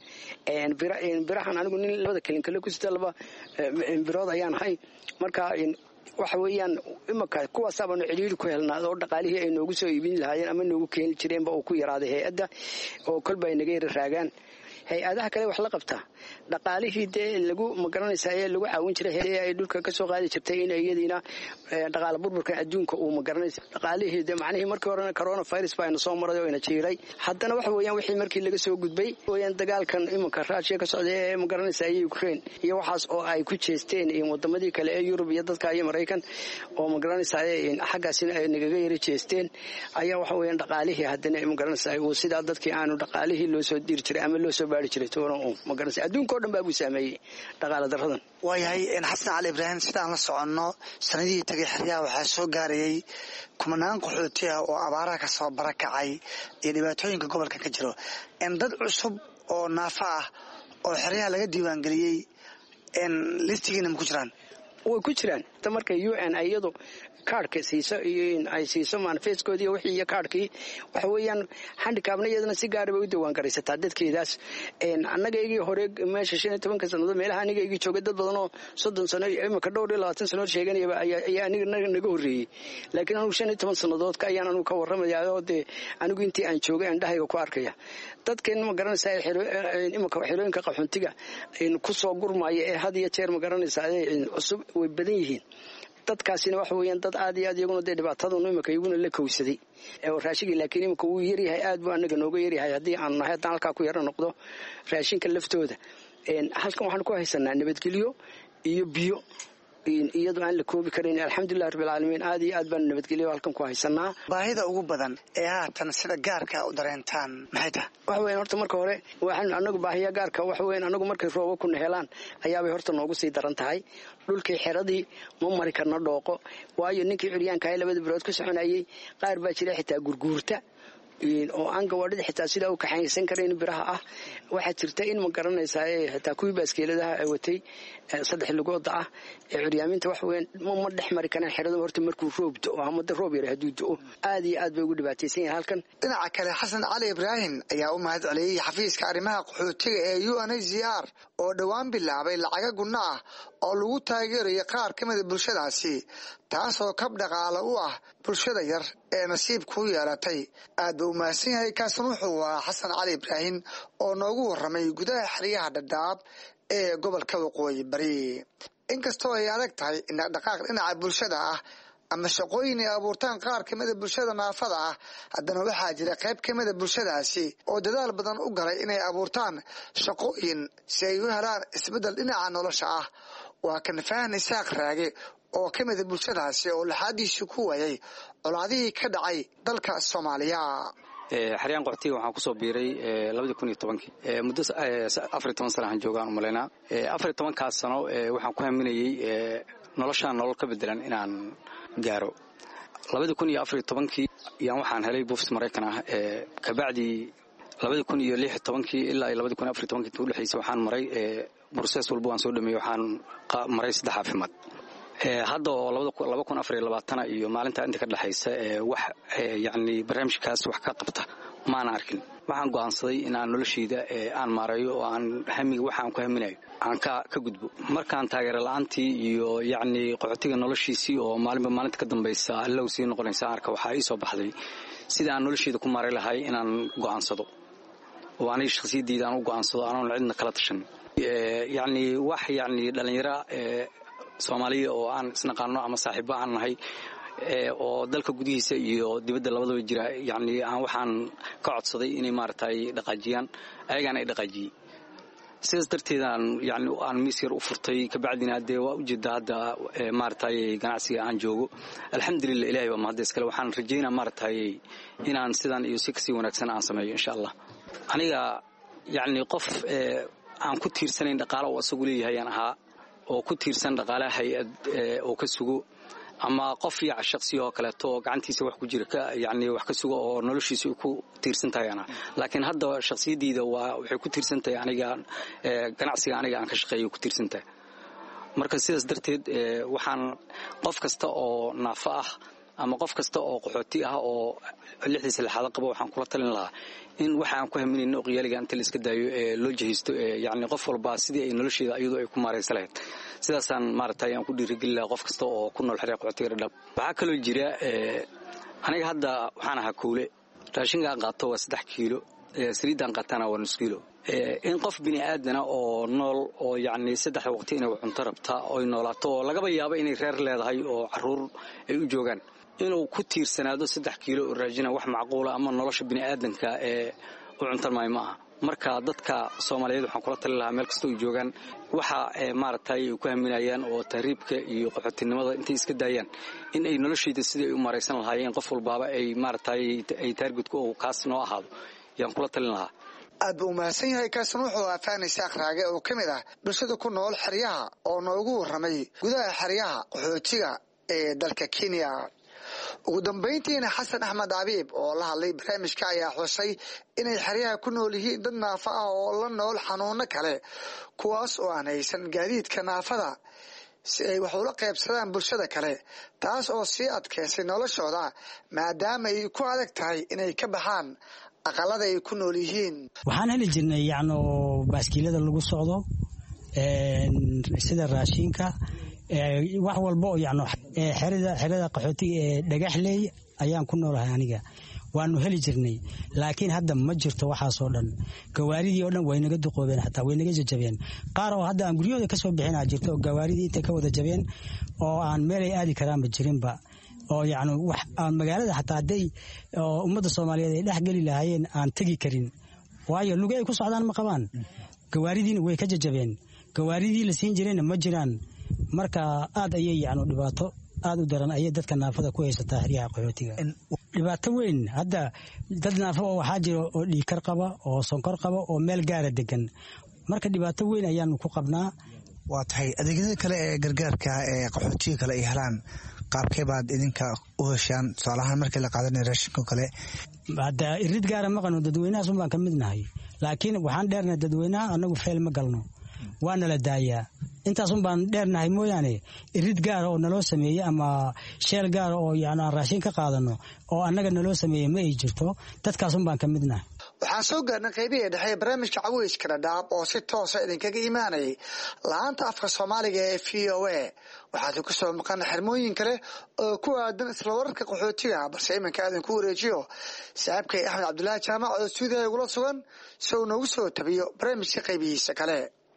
birahan anigu nin labada kelinkale ku sita laba birood ayaan ahay marka waxa weeyaan imanka kuwaasaabanu cidhiiri ku helnaa oo dhaqaalihii ay noogu soo iibin lahaayeen ama noogu keeni jireenba uu ku yaraaday hay-adda oo kolba ay naga yara raagaan hay-adaha kale wax la qabtaa dhaqaalihii dee lagu magaranaysaa ee lagu caawin jiray ee ay dhulka ka soo qaadi jirtay in iyadiina dhaqaale burburka adduunka uu magaranaysa dhaqaalihii dee macnihii markii horena coronavirus baa ina soo maray oo ina jiiray haddana waxa weeyaan wixii markii laga soo gudbay weeyaan dagaalkan imanka raashiya ka socday ee magaranaysa iyo Ukraine iyo waxaas oo ay ku jeesteen in wadamadii kale ee Yurub iyo dadka iyo Mareykan oo magaranaysa in xaggaasina ay nagaga yara jeesteen ayaa waxa weeyaan dhaqaalihii haddana magaranaysa uu sidaa dadkii aanu dhaqaalihii loo soo diri jiray ama loo soo baari jiray toona uun ma garanaysa adduunka oo dhan baa buu saameeyey dhaqaale darradan waayahay xasan cali ibraahim sidaan la soconno sanadihii tagay xeryaha waxaa soo gaarayay kumanaan qaxooti ah oo abaaraha ka soo barakacay iyo dhibaatooyinka gobolka ka jiro dad cusub oo naafa ah oo xeryaha laga diiwaangeliyey listigiina ma ku jiraan way ku jiraan ta marka u n iyadu kaarhka siiso iyo in ay siiso manifeskoodii wixii iyo kaarhkii waxa weeyaan handicapna iyadana si gaara bay u diiwaan garaysataa dadkeedaas annagaygii hore meesha shan iyo tobanka sannadood meelaha anigaygii joogay dad badan oo soddon sano iyo imika dhowr iyo labaatan sannadood sheeganayaba ayaa aniga naga horreeyey laakiin anugu shan iyo toban sannadoodka ayaan anugu ka warramaya oo dee anigu intii aan joogay aan dhahayga ku arkaya dadkeen ma garanaysaa imika xerooyinka qaxoontiga ku soo gurmaya ee had iyo jeer ma garanaysaa cusub way badan yihiin dadkaasina waxa weeyaan dad aad iyo aad iyaguna dee dhibaatadanu imika iyaguna la kowsaday oo raashigii laakiin imika wuu yaryahay aad buu annaga nooga yaryahay haddii aan nahay haddaan halkaa ku yaro noqdo raashinka laftooda halkan waxaan ku haysanaa nabadgelyo iyo biyo iyadoo aan la koobi karin alxamdulillahi rabbil caalamiin aad iyo aad baan nabadgelyo halkan ku haysanaa baahida ugu badan ee haatan sida gaarka u dareentaan maxay tahay waxa weeyaan horta marka hore waxaan anagu baahiya gaarka waxa weeyaan anagu markay roobo ku helaan ayaabay horta noogu sii daran tahay dhulkii xeradii ma mari karna dhooqo waayo ninkii curyaanka ay labada bilood ku soconayay qaar baa jira xitaa gurguurta oo aan gawaadhida xitaa sidaa u kaxaysan karayn biraha ah waxaa jirta in ma garanaysaa xitaa kuwii baaskeeladaha ay watay saddex lugooda ah ee curyaaminta wax weyn ma dhex mari karaan xerada horta markuu roob do ama da roob yar hadduu do aad iyo aad bay ugu dhibaataysan yahay halkan dhinaca kale xasan cali ibraahim ayaa u mahad celiyey xafiiska arrimaha qaxootiga ee u n h c r oo dhowaan bilaabay lacaga gunno ah oo lagu taageerayo qaar ka mida bulshadaasi taasoo kab dhaqaale u ah bulshada yar ee nasiib ku yeelatay aad buu umahadsan yahay kaasan wuxuu ahaa xasan cali ibraahim oo noogu warramay gudaha xeryaha dhadhaab ee gobolka waqooyi bari inkastoo ay adag tahay in dhaqdhaqaaq dhinaca bulshada ah ama shaqooyin ay abuurtaan qaar ka mida bulshada naafada ah haddana waxaa jira qayb ka mida bulshadaasi oo dadaal badan u galay inay abuurtaan shaqooyin si ay u helaan isbeddel dhinaca nolosha ah waa kan fahan isaaq raage oo ka mida bulshadaasi oo laxaadiisii ku waayay colaadihii ka dhacay dalka soomaaliya xeryaan qaxootiga waxaan kusoo biiray labadii kun iyo tobankii muddo afar iyo toban sana aan joogaan u malaynaa afar iyo tobankaas sano waxaan ku haminayey noloshaan nolol ka bedelan inaan gaaro labadii kun iyo afar iyo tobankii yaan waxaan helay buufis maraykan ah kabacdii labadii kun iyo lix iyo tobankii ilaa iyo labadii kun iyo afar iyo tobankii inta udhexaysay waxaan maray brosees walba waan soo dhameeyey waxaan maray saddex caafimaad hadda oo laba kun afar iyo labaatana iyo maalintaa inta ka dhexaysa wax yacni barnaamijkaas wax ka qabta maana arkin waxaan go'aansaday in aan noloshayda aan maareeyo oo aan hamiga waxaan ku haminayo aan ka ka gudbo markaan taageero la'aantii iyo yacni qaxootiga noloshiisii oo maalinba maalinta ka dambaysa allow sii noqonaysa arka waxaa ii soo baxday sida aan noloshayda ku maaray lahay inaan go'aansado oo aniga shakhsiyadayda aan u go'aansado anoon cidna kala tashan yacni wax yacni dhallinyaro soomaaliya oo aan isnaqaano ama saaxiibo aan nahay oo dalka gudihiisa iyo dibadda labadaba jira yacni aan waxaan ka codsaday inay maaragtay dhaqaajiyaan ayagaana ay dhaqaajiyey sidaas darteedaan yacni aan miis yar u furtay kabacdina haddee waa ujeeddaa hadda maaragtay ganacsiga aan joogo alxamdulillah ilahay baa mahadda iskale waxaan rajaynaa maaragtay inaan sidan iyo si kasii wanaagsan aan sameeyo insha allah aniga yacni qof aan ku tiirsanayn dhaqaalo oo isagu leeyahay aan ahaa oo ku tiirsan dhaqaalaha hay-ad oo ka sugo ama qof yaca shakhsiya oo kaleeto oo gacantiisa wax ku jira yacni wax ka sugo oo noloshiisa ku tiirsan tahay ana laakiin hadda shakhsiyadeyda waa waxay ku tiirsan tahay aniga ganacsiga aniga aan ka shaqeeyo ku tiirsan tahay marka sidaas darteed waxaan qof kasta oo naafo ah ama qof kasta oo qaxooti ah oo lixdiisa lixaad qaba waxaan kula talin lahaa in waxaan ku haminayno qiyaaliga inta la iska daayo ee loo jihaysto yacni qof walba sidii ay nolosheeda iyadoo ay ku maaraysan lahayd sidaasaan maaragtay aan ku dhiirigelin lahaa qof kasta oo ku nool xeryaha qaxootiga dhadhaab waxaa kaloo jira aniga hadda waxaan ahaa kowle raashinkaan qaato waa saddex kiilo saliiddaan qaatana waa nus kiilo in qof bini aadana oo nool oo yacni saddexda waqti inay cunto rabtaa oy noolaato oo lagaba yaabo inay reer leedahay oo carruur ay u joogaan inuu ku tiirsanaado saddex kiilo oo raajina wax macquula ama nolosha bini aadanka ee u cuntan maayo ma aha marka dadka soomaaliyeed waxaan kula tali lahaa meel kasta ay joogaan waxa maaragtay ay ku haminayaan oo tahriibka iyo qaxootinimada intay iska daayaan in ay noloshayda sidii ay u maaraysan lahaayeen qof walbaaba ay maaragtay ay taargetku oo kaas noo ahaado yaan kula talin lahaa aad buu umahadsan yahay kaasna wuxuu aafaanaysa akhraage oo ka mid ah bulshada ku nool xeryaha oo noogu warramay gudaha xeryaha qaxootiga ee dalka Kenya. ugu dambeyntiina xasan axmed abiib oo la hadlay barnaamijka ayaa xusay inay xeryaha ku nool yihiin dad naafa ah oo la nool xanuuno kale kuwaas oo aan haysan gaadiidka naafada si ay wax ula qaybsadaan bulshada kale taas oo sii adkeysay noloshooda maadaama ay ku adag tahay inay ka baxaan aqalada ay ku nool yihiin. waxaan heli jirnay yacni baaskiilada lagu socdo sida raashinka wax walba oo yacni xerada xerada qaxootiga ee dhagaxley ayaan ku noolahay aniga waanu heli jirnay laakiin hadda ma jirto waxaas oo dhan gawaaridii oo dhan way naga duqoobeen xataa way naga jajabeen qaar oo hadda aan guryahooda ka soo bixinaa jirto oo gawaaridii inta ka wada jabeen oo aan meel ay aadi karaan ma jirinba oo yacni wax aan magaalada xataa hadday ummadda Soomaaliyeed ay dhex geli lahaayeen aan tagi karin waayo lugu ay ku socdaan ma qabaan gawaaridiina way ka jajabeen gawaaridii la siin jireen ma jiraan marka aad ayay yacni dhibaato aad u daran ayay dadka naafada ku haysataa xeryaha qaxootiga dhibaato weyn hadda dad naafo oo waxaa jira oo dhiikar qaba oo sonkor qaba oo meel gaara degan marka dhibaato weyn ayaanu ku qabnaa. waa tahay adeegyada kale ee gargaarka ee qaxootiga kale ay helaan qaabkee baad idinka u heshaan tusaalahaan markii la qaadanayo raashinka kale hadda irid gaara maqano dadweynahaas un baan ka mid nahay laakiin waxaan dheernahay dadweynaha annagu feel ma galno waana la daayaa intaas un baan dheernahay mooyaane irid gaara oo naloo sameeyey ama sheel gaara oo yacni aan raashin ka qaadano oo annaga naloo sameeyey ma ay jirto dadkaas un baan ka mid nahay. waxaan soo gaarnay qaybihii dhexe barnaamijka caweyska dhadhaab oo si toosa idinkaga imaanayay laanta afka Soomaaliga ee V O A waxaad ku soo maqan xirmooyin kale oo ku aadan isla wararka qaxootiga balse iminka aadan ku wareejiyo saaxiibkay Axmed Cabdullaahi Jaamac oo stuudiga ugu sugan soo noogu soo tabiyo barnaamijka qaybihiisa kale.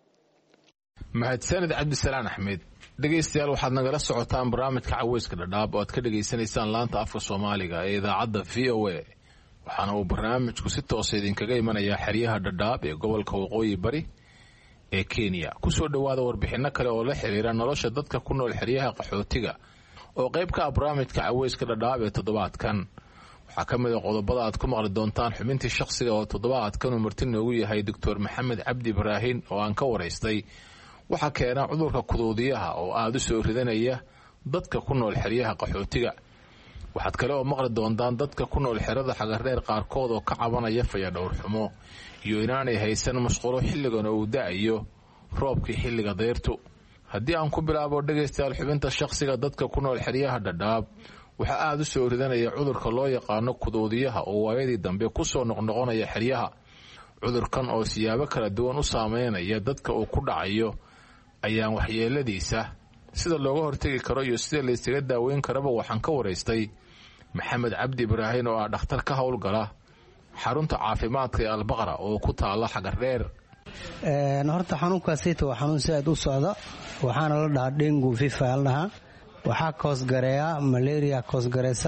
mahadsanid cabdisalaan axmed. dhegaystayaal waxaad nagala socotaan barnaamijka caweyska dhadhaab oo aad ka dhegaysanaysaan laanta afka Soomaaliga ee idaacadda V O A waxaana uu barnaamijku si toosa idinkaga imanayaa xeryaha dhadhaab ee gobolka waqooyi bari ee Kenya. kusoo dhawaada warbixino kale oo la xiriira nolosha dadka ku nool xeryaha qaxootiga oo qayb ka ah barnaamijka caweyska dhadhaab ee toddobaadkan. waxaa ka mid ah qodobada aad ku maqli doontaan xubintii shakhsiga oo toddobaadkan uu marti noogu yahay doctor maxamed cabdi ibraahin oo aan ka waraystay waxaa keena cudurka kuduudiyaha oo aad u soo ridanaya dadka ku nool xeryaha qaxootiga. waxaad kale oo maqli doontaan dadka ku nool xerada xagardheer qaarkood oo ka cabanaya fayadhowr xumo iyo inaanay haysan mashquulo xilligan oo uu da'ayo roobkii xilliga dayrtu. haddii aan ku bilaabo dhegaystayaal xubinta shakhsiga dadka ku nool xeryaha dhadhaab waxaa aad u soo ridanaya cudurka loo yaqaano kuduudiyaha oo waayadii dambe ku soo noqnoqonaya xeryaha. cudurkan oo siyaabo kala duwan u saameynaya dadka uu ku dhacayo ayaan waxyeeladiisa sida looga hortegi karo iyo sida la isaga daaweyn karaba waxaan ka waraystay maxamed cabdi ibraahin oo ah dhakhtar ka howlgala xarunta caafimaadka ee albaqra oo ku taala xagardheer. horta xanuunkaasita waa xanuun si aad u socda waxaana la dhahaa dengu fifa la dhahaa waxaa koosgareeya malaria koosgareysa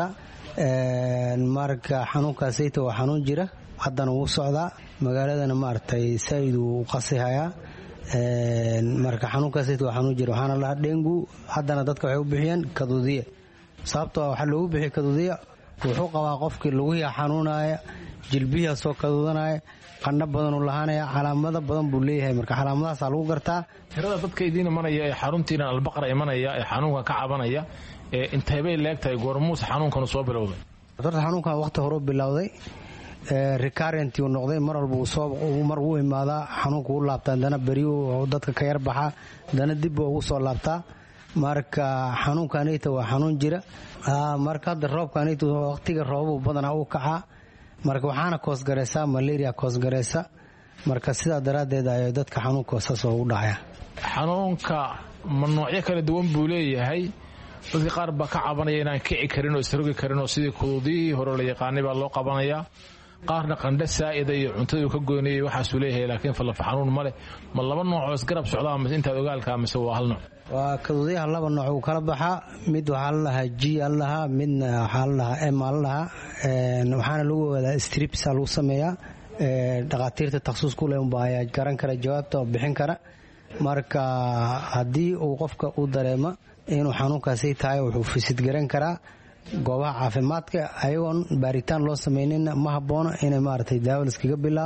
marka xanuunkaasita waa xanuun jira haddana wuu socdaa magaaladana maaragtay saaid uu qasihayaa marka xanuunkaasita waa xanuun jira waxaana la dhahaa dengu haddana dadka waxay u bixiyeen kaduudiya sababtoo waxaa loogu bixiya kaduudiya wuxuu qabaa qofkii lugihi xanuunaya jilbihiia soo kaduudanaya qandho badanuu lahaanaya calaamado badan buu leeyahay marka calaamadahaasaa lagu gartaa. tirada dadka idiin imanaya ee xaruntiina albaqra imanaya ee xanuunkan ka cabanaya ee inteebay leegtahay goormuus xanuunkanu soo bilowday? horta xanuunkan waqti hore u bilowday recurrent uu noqday mar walba uu soo mar uu imaadaa xanuunku u laabtaa dana beriyo dadka ka yar baxa dana dib ugu soo laabtaa marka xanuunkanita waa xanuun jira marka hadda roobkanita waqtiga roobu badanaa uu kacaa marka waxaana koosgareysa malaria koosgareysa marka sidaa daraaddeed ay dadka xanuunka saas ugu dhacaya. xanuunka ma noocyo kala duwan buu leeyahay dadka qaar baa ka cabanaya inaan kici karin oo isrogi karin oo sidii kuduudiyihii hore la yaqaanay baa loo qabanayaa qaarna qandho saa'ida iyo cuntaduu ka goynayay waxaasuu leeyahay laakiin fallafa xanuun ma leh ma laba nooc oo isgarab socdaa mise intaad ogaalkaa mise waa hal nooc? waa kaduudiyaha laba nooc uu kala baxaa mid waxaa la lahaa g a la lahaa midna waxaa la lahaa m a la lahaa waxaana lagu ogaadaa stripsa lagu sameeyaa dhakhaatiirta takhsuus ku leh unba ayaa garan kara jawaabta oo bixin kara marka haddii uu qofka u dareemo inuu xanuunkaasi tahay wuxuu fisidgaran karaa goobaha caafimaadka ayagoon baaritaan loo sameynina ma haboono inay maaragtay daawo liskaga bilaaba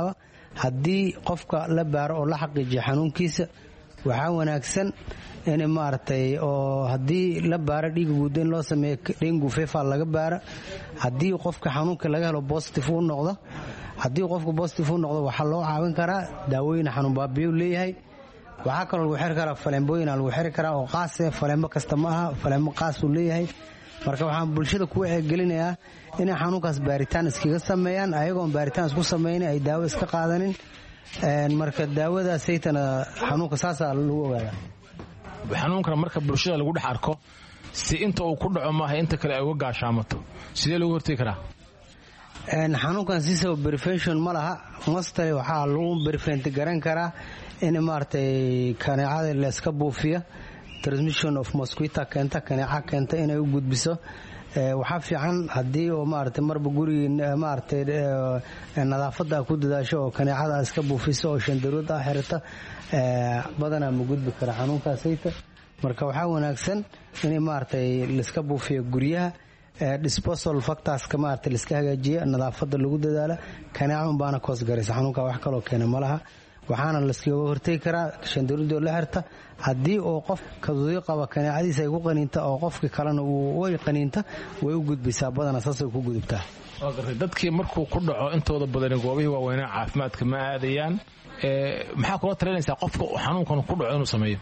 haddii qofka la baaro oo la xaqiijiyo xanuunkiisa waxaa wanaagsan in maaragtay oo haddii la baaro dhiiga guuda in loo sameeyo dengu fever laga baaro haddii qofka xanuunka laga helo positive uu noqdo haddii qofka positive uu noqdo waxaa loo caawin karaa daawooyin xanuun baabiyo leeyahay waxaa kaloo lagu xiri karaa faleembooyin lagu xiri karaa oo qaas ah faleembo kasta ma aha faleembo qaas uu leeyahay marka waxaan bulshada ku wacyigelinayaa inay xanuunkaas baaritaan iskaga sameeyaan ayagoon baaritaan isku samaynin ay daawo iska qaadanin marka daawadaasaytana xanuunka saasaa lagu ogaadaa xanuunkana marka bulshada lagu dhex arko si inta uu ku dhaco maaha inta kale ay uga gaashaamato sidee loogu hortegi karaa xanuunkan siisaba prevention ma laha mastale waxaa lagu prevent garan karaa in maaragtay kaneecada layska buufiyo transmission of mosquito keenta kaneeca keenta inay u gudbiso waxaa fiican haddii oo maaragtay marba gurigii maaragtay nadaafadda ku dadaasho oo kaneecada iska buufiso oo shandaruud ah xirata badanaa ma gudbi kara xanuunkaasayta marka waxaa wanaagsan in maaragtay layska buufiyo guryaha disposal factorska maaragtay layska hagaajiya nadaafadda lagu dadaala kaneeca baana koos garaysa xanuunka wax kaloo keena ma laha waxaana laskaga hortegi karaa shandaruudoo la xirta haddii oo qof kadudii qaba kaneecadiisa ay ku qaniinta oo qofka kalena way qaniinta way u gudbaysaa badana saasay ku gudubtaa dadkii markuu ku dhaco intooda badani goobihii waaweynaa caafimaadka ma aadayaan maxaa kula talinaysaa qofka xanuunkan ku dhaco inuu sameeyo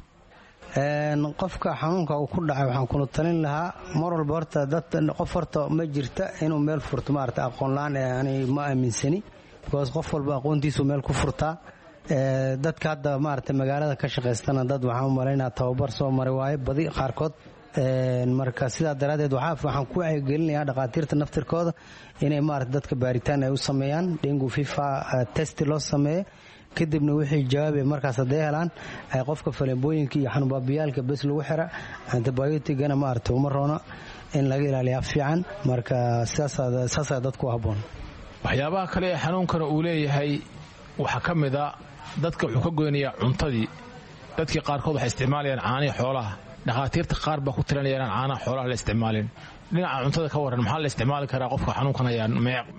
qofka xanuunka uu ku dhacay waxaan kula talin lahaa mar walba horta dad qof horta ma jirta inuu meel furto maaragtay aqoon la-aan ani ma aaminsani because qof walba aqoontiisu meel ku furtaa dadka hadda maaragtay magaalada ka shaqaystana dad waxaan u malaynaa tababar soo maray waaye badi qaarkood marka sidaa daraaddeed waxaan ku wacyigelinayaa dhakhaatiirta naftirkooda inay maaragtay dadka baaritaan ay u sameeyaan dengu fever test loo sameeyo kadibna wixii jawaabay markaas hadday helaan ay qofka faleembooyinka iyo xanuunbaabiyaalka bes lagu xira antibioticana maaragtay uma roona in laga ilaaliyaa fiican marka saasaa dadku u habboon waxyaabaha kale ee xanuunkana uu leeyahay waxaa ka mid a dadka wuxuu ka goynayaa cuntadii dadkii qaarkood waxay isticmaalayaan caanihii xoolaha dhakhaatiirta qaar baa ku tiranaya inaan caanaha xoolaha la isticmaalin dhinaca cuntada ka warran maxaa la isticmaali karaa qofka xanuunkan ayaa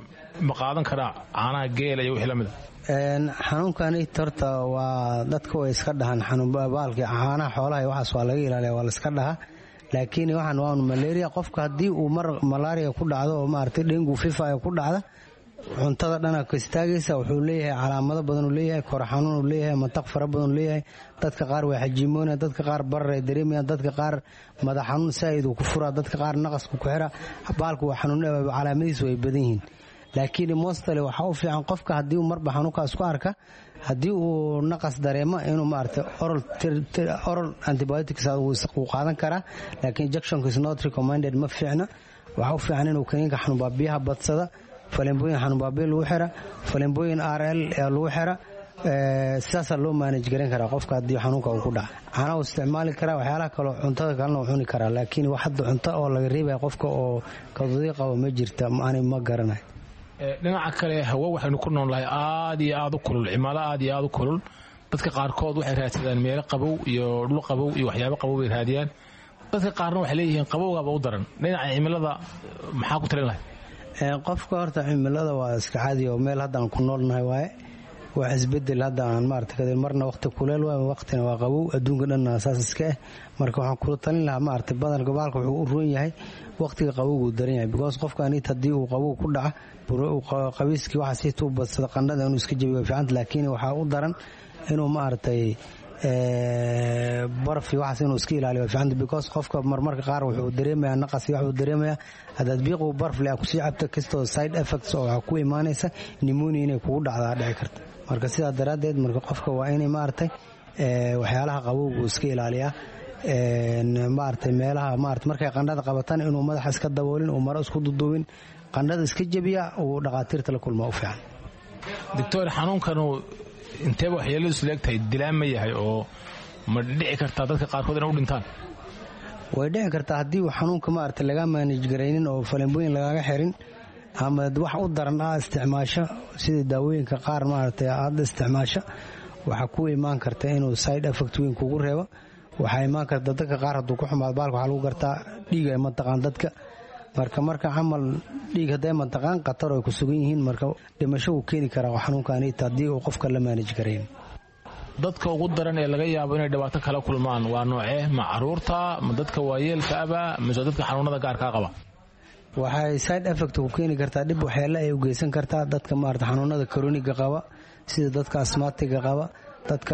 ma qaadan karaa caanaha geela iyo wixii la mida xanuunkani horta waa dadka way iska dhahaan xanuunbaalka caanaha xoolaha waxaas waa laga ilaaliya waa la iska dhahaa laakiin waxaan waa malaria qofka haddii uu mar malaria ku dhacdo oo maaragtay dengu fever ku dhacda cuntada dhana ka istaagaysa wuxuu leeyahay calaamado badan uu leeyahay kor xanuun uu leeyahay mataq fara badan uu leeyahay dadka qaar way xajiimoonaya dadka qaar barar ay dareemayaan dadka qaar madax xanuun saa'id uu ku furaa dadka qaar naqasku ku xira baalku waa xanuun calaamadiisu way badan yihiin laakiin mostly waxa u fiican qofka haddii uu marba xanuunkaas ku arka haddii uu naqas dareemo inuu maaragtay oral oral antibiotics uu qaadan karaa laakiin injection is not recommended ma fiicna waxa u fiican inuu kaniinka xanuunbaabiyaha badsada faleembooyin xanuunbaabiya lagu xira faleembooyin r l lagu xira sidaasaa loo maanaj garan karaa qofka haddii xanuunka uu ku dhaca caana uu isticmaali karaa waxyaalaha kaleo cuntada kalena uu cuni karaa laakiin wax hadda cunto oo laga reebaya qofka oo kadudii qaba ma jirta ani ma garanayo dhinaca kale hawo waxaynu ku noolnahay aad iyo aad u kulul cimalo aad iyo aad u kulul dadka qaarkood waxay raadsadaan meelo qabow iyo dhul qabow iyo waxyaabo qabow bay raadiyaan dadka qaarna waxay leeyihiin qabowgaaba u daran dhinaca cimilada maxaa ku talin lahay qofka horta cimilada waa iska caadi oo meel haddaan ku noolnahay waaye wax isbedel hadda aan maaragtay marna waqti kuleel waaye waqtina waa qabow adduunka dhanna saas iska ah marka waxaan kula talin lahaa maaragtay badan gobolka wuxuu u roon yahay waqtiga qabowgu daran yahay because qofka anit haddii uu qabow ku dhaca qabiiskii waxa si tuu badsada qandhada inuu iska jabiyo fiican laakiin waxaa u daran inuu maaragtay barfi waxaas inuu iska ilaaliyo fiican because qofka marmarka qaar wuxuu dareemayaa naqas iyo wuxuu dareemayaa hadaad biiqu barf leh ku sii cabto kastoo side effects oo waxa ku imaanaysa pneumonia inay kugu dhacdaa dhici karta marka sidaa daraadeed marka qofka waa inay maaragtay waxyaalaha qabowgu iska ilaaliyaa maaragtay meelaha maaragtay markay qandhada qabataan inuu madaxa iska daboolin uu maro isku duduubin qandhada iska jabiya uu dhaqaatiirta la kulmaa u fiican doctor xanuunkanu inteeba waxyeeladiisu leegtahay dilaan ma yahay oo ma dhici kartaa dadka qaarkood inay u dhintaan way dhici kartaa haddii uu xanuunka maaragtay laga manage garaynin oo faleembooyin lagaaga xirin ama wax u daran ah isticmaasho sida daawooyinka qaar maaragtay aada isticmaasho waxaa ku imaan karta inuu side effect weyn kugu reebo waxaa imaan karta dadka qaar hadduu ku xumaado baalka waxaa lagu gartaa dhiiga mataqaan dadka marka marka camal dhiig hadday mataqaan qatar ay ku sugan yihiin marka dhimasho uu keeni karaa xanuunkaaniita haddii uu qofka la maanaj karayn. dadka ugu daran ee laga yaabo inay dhibaato kala kulmaan waa noocee? ma caruurta, ma dadka waayeelka aba, mise dadka xanuunada gaarkaa qaba? waxay side effect ku keeni kartaa dhib waxyeelo ay u geysan kartaa dadka maarata xanuunada chroniga qaba sida dadka asmaatiga qaba, dadka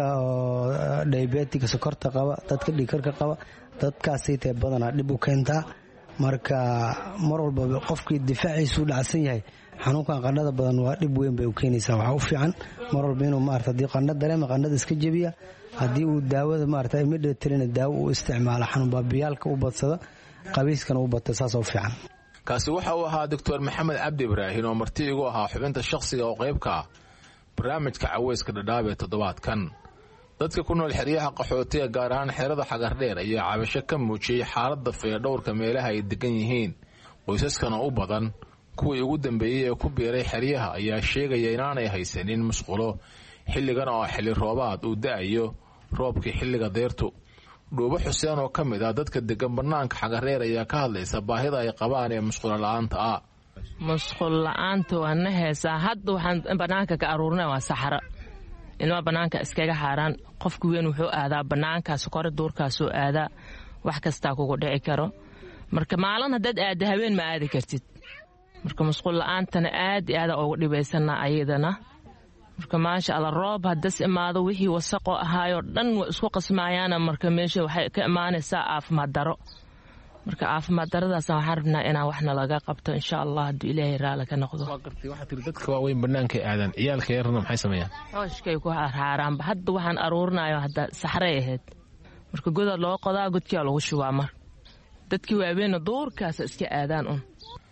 diabetiga sokorta qaba, dadka dhiigkarka qaba, dadkaasaytee badanaa dhib u keentaa. marka mar walba qofkii difaaciisu dhacsan yahay xanuunkan qandhada badan waa dhib weyn bay u keenaysaa. waxaa u fiican mar walba inuu maarata haddii qandho dareema qandhada iska jebiya, haddii uu daawada maarata immediately daawo u isticmaala xanuun baabiyaalka u badsada qabiiskana u bata saas u fiican. kaasi waxa uu ahaa doctor maxamed cabdi ibraahin oo marti igu ahaa xubinta shakhsiga oo qaybka ah barnaamijka caweyska dhadhaab ee toddobaadkan. dadka ku nool xeryaha qaxootiga gaar ahaan xerada xagardheer ayaa cabasho ka muujiyey xaaladda fayadhowrka meelaha ay degan yihiin. qoysaskana u badan kuwii ugu dambeeyey ee ku biiray xeryaha ayaa sheegaya inaanay haysanin musqulo xilligan oo xilli roobaad uu da'ayo roobkii xilliga deyrtu. dhuubo xuseen oo ka mid ah dadka degan bannaanka xagardheer ayaa ka hadlaysa baahida ay qabaan ee musqulo la'aanta ah. musqul la'aanta waa na heesaa. hadda waxaan bannaanka ka aruurnay waa saxaro, ilmaa bannaanka iskaga xaaraan. qofka weyn wuxuu aadaa bannaankaas kore duurkaasoo aadaa, wax kastaa kugu dhici karo. marka maalin haddaad aada haween ma aadi kartid. marka musqul la'aantana aad iyo aada ugu dhibaysanaa ayadana. marka maasha alla roob haddas imaado wixii wasaqoo ahaayoo dhan waa isku qasmaayaana. marka meesha waxay ka imaanaysaa caafimaad daro. marka caafimaad daradaas waxaan rabnaa inaan waxna laga qabto insha allah hadduu ilaahay raali ka noqdo. waxaa tiri dadka waaweyn bannaanka aadaan, ciyaalka yarna maxay sameeyaan? xooshkay ku xaaraanba. hadda waxaan aruurinayo hadda saxray ahayd. marka goda loo qodaa godkiyaa lagu shubaa. mar dadkii waaweynna duurkaasa iska aadaan un.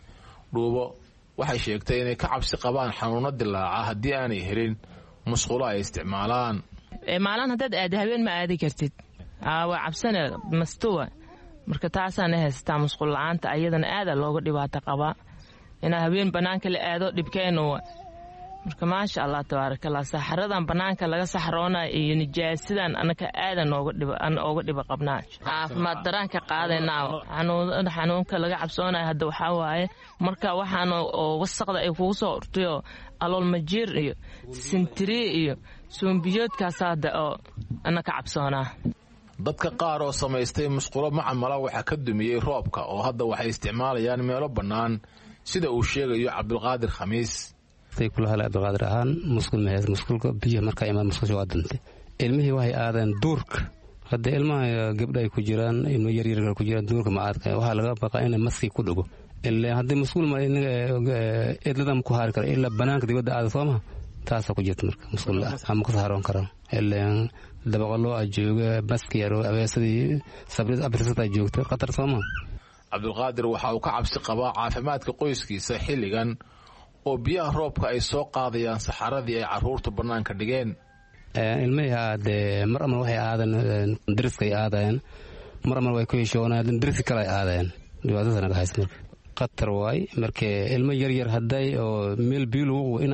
dhuubo waxay sheegtay inay ka cabsi qabaan xanuuno dilaaca haddii aanay helin musqulo ay isticmaalaan. maalin haddaad aada haween ma aadi kartid. waa cabsane mastuwa. marka taasaana haystaa musqul la'aanta ayadana aada looga dhibaato qabaa. inaa haween bannaanka la aado dhibkeenuwa. marka maasha allah tabaarakallah saxaradan bannaanka laga saxroonaa iyo nijaasidan anaka aadan ooga dhiba qabnaa. caafimaad daraan ka qaadaynaa. xanuunka laga cabsoonayo hadda waxaa waaye marka waxaan oo wasaqda ay kugu soo urtayo alool majiir iyo sintiri iyo suumbiyoodkaas hadda oo anaka cabsoonaa. dadka qaar oo samaystay musqulo macamala waxaa ka dumiyey roobka oo hadda waxay isticmaalayaan meelo bannaan sida uu sheegayo cabdulqaadir khamiis. abdulqaadir ahaan musqul mahees musqulka biyo markaa imaad musqusha waa dantay. ilmihii waxay aadeen duurka. hadda ilmaha gabdha ay ku jiraan ilmo yaryar ku jiraan duurka ma aadka waxaa laga baqaa inay maski ku dhago. ilaa haddii musqul ma eedladama ku haari kara ilaa banaanka dibadda aada soo maha taasaa ku jirta marka musqul ama ku saaroon karaan. ilaa dabaqaloo a jooga maski yaro abeesadii sabrid abrisata joogta qatar soo maha. cabdulqaadir waxa uu ka cabsi qabaa caafimaadka qoyskiisa xilligan oo biyaha roobka ay soo qaadayaan saxaradii ay carruurtu bannaanka dhigeen. ilmihii aadee mar amal waxay aadeen dariskay aadayeen, mar amal way ku heshoonayeen dariski kale ay aadayeen. dhibaatadaas naga haysta marka qatar waay. markee ilmo yaryar hadday oo meel biilu in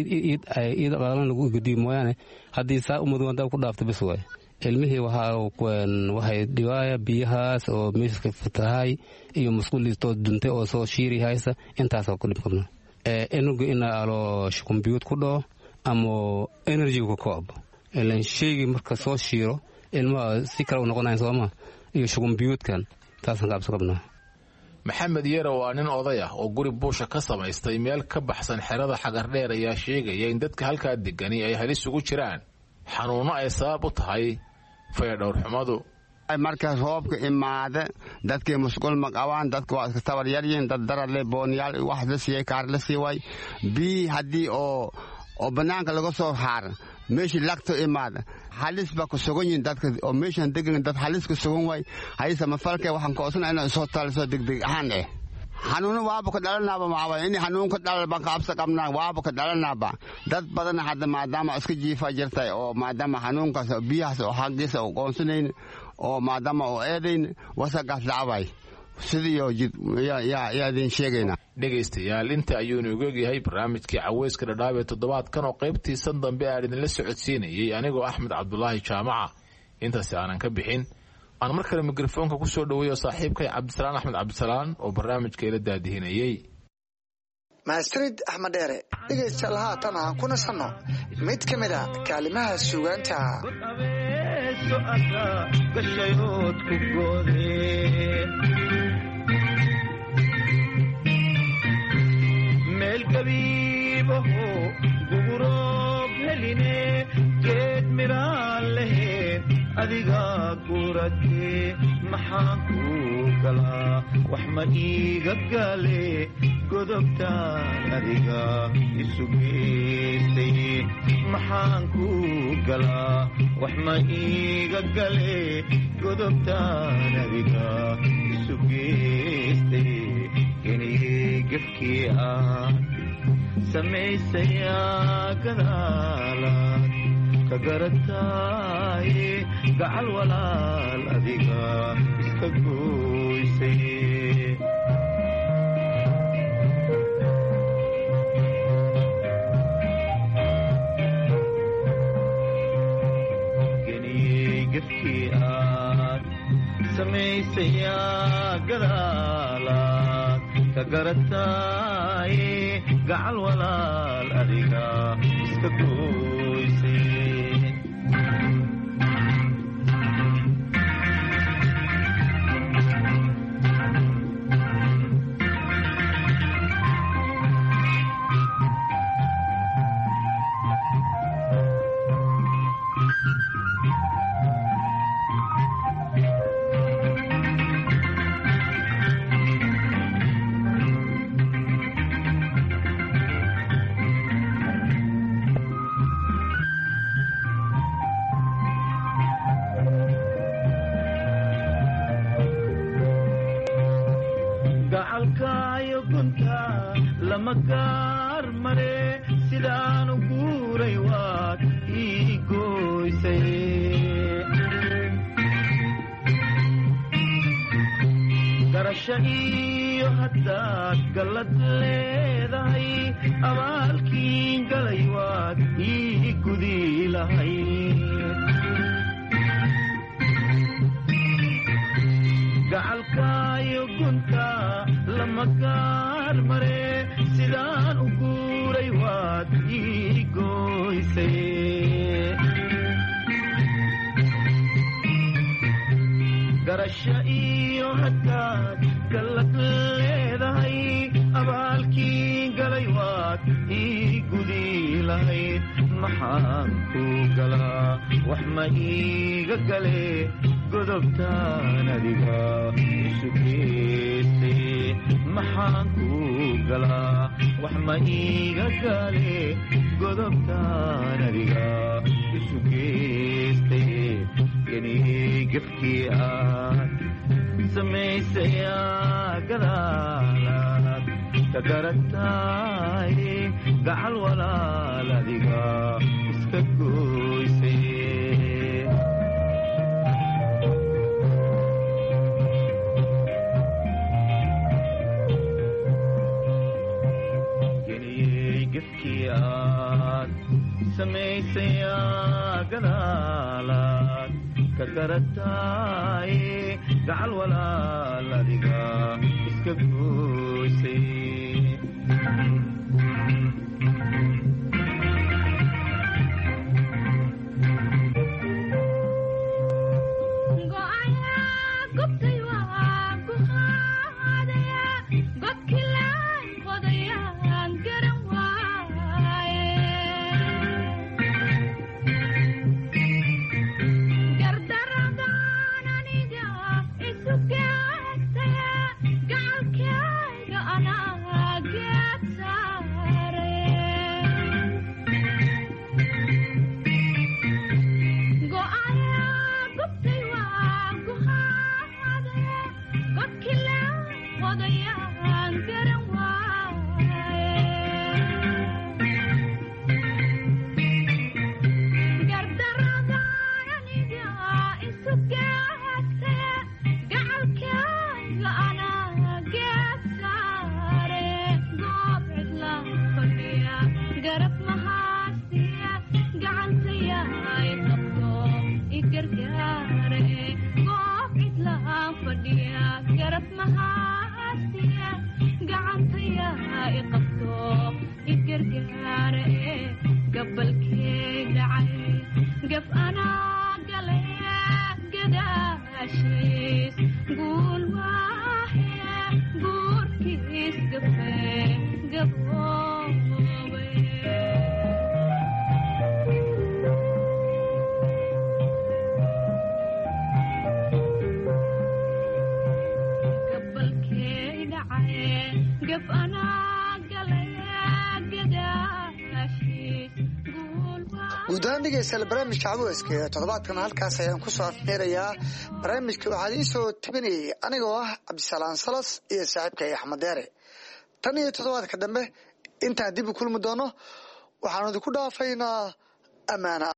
iid qaalan lagu gediyo mooyaane haddii saa umadow haddaa ku dhaafto bes waay. ilmihii waxay dhibaaya biyahaas oo meeshka fatahay iyo musquliistoo duntay oo soo shiiri haysa intaasoo ku dhib qabna. enugu ina alo shukumbiyuud ku dhao ama enerjiga ka koob ilan sheegii marka soo shiiro ilmaha si kale u noqonayan sooma iyo shukumbiyuudkan taasaan ka cabsi qabnaa. maxamed yare waa nin oday ah oo guri buusha ka samaystay meel ka baxsan xerada xagardheer ayaa sheegaya in dadka halkaa degani ay halis ugu jiraan xanuunno ay sabab u tahay fayadhowrxumadu. marka roobka imaada dadkii musqul ma qabaan, dadka waa iska tabar yaryihiin, dad darale booniyaal wax la siiyey kaar la sii way bii haddii oo oo bannaanka laga soo haar meeshii lagto imaada halis baa ku sugan yihin dadka oo meeshan degan dad halis ku sugan way haysa mafalkee waxaan koosana inaan soo taliso degdeg ahaan eh xanuuno waaba ka dhalanaaba maaba in xanuun ka dhalal baan ka cabsi qabnaa waaba ka dhalanaaba dad badan hadda maadaama iska jiifa jirtay oo maadaama xanuunkaas biyahaas oo xaqiisa u qoonsanayn oo maadaama oo eedayn wasaqaas dhacbay sidii yaa idin sheegayna. dhegaystayaal inta ayuunu ugu egyahay barnaamijkii caweyska dhadhaab ee toddobaadkan oo qaybtiisan dambe aan idinla socodsiinayay anigoo axmed cabdulaahi jaamaca. intaasi aanan ka bixin aan mar kale mikrofoonka ku soo dhaweeyo saaxiibkay cabdisalaan axmed cabdisalaan oo barnaamijka ila daadihinayay. maastirid axmed dheere dhegaystayaal haatan aan ku nasanno mid ka mid a kaalimaha suugaanta. meel gabiibaho guguroob heline geed miraan lahayn adiga guratee maxaan kuu galaa wax ma iiga gale godobtaan adiga isu geystay maxaan kuu galaa wax ma iiga gale godobtaan adiga isu geystay geniyey gefkii aan samaysayaa gadaalaad ka garataaye gacal walaal adiga iska gooysay geniyey gefkii aad samaysayaa gadaalaad ka garataaye gacal walaal adiga iska gooysay gacalkaayo gunta lama gaar mare sidaanu guuray waad ii gooysay garasho iyo haddaad gallad leedahay abaalkiin galay waad ii gudi lahay gacalkaayo gunta lama gaar mare sidaan u guuray waad ii gooysay garasho iyo haddaad gallad leedahay abaalkiin galay waad ii gudi lahayd maxaan kuu galaa wax ma iiga gale godobtaan adiga isu geystay maxaan kuu galaa wax ma iiga gale godobtaan adiga isu geystay geniyey gefkii aad samaysayaa gadaalaad ka garataaye gacal walaal adiga iska gooysay gefkii aad samaysayaa gadaalaad ka garataaye gacal walaal adiga iska gooysay guudaan dhegeystayaal barnaamijka caweyska ee toddobaadkan halkaas ayaan ku soo afmeerayaa barnaamijka waxaa idiin soo tabinayay anigoo ah cabdisalaan salas iyo saaxiibkay axmed deere tan iyo toddobaadka dambe intaan dib u kulmi doono waxaanu idinku dhaafaynaa ammaana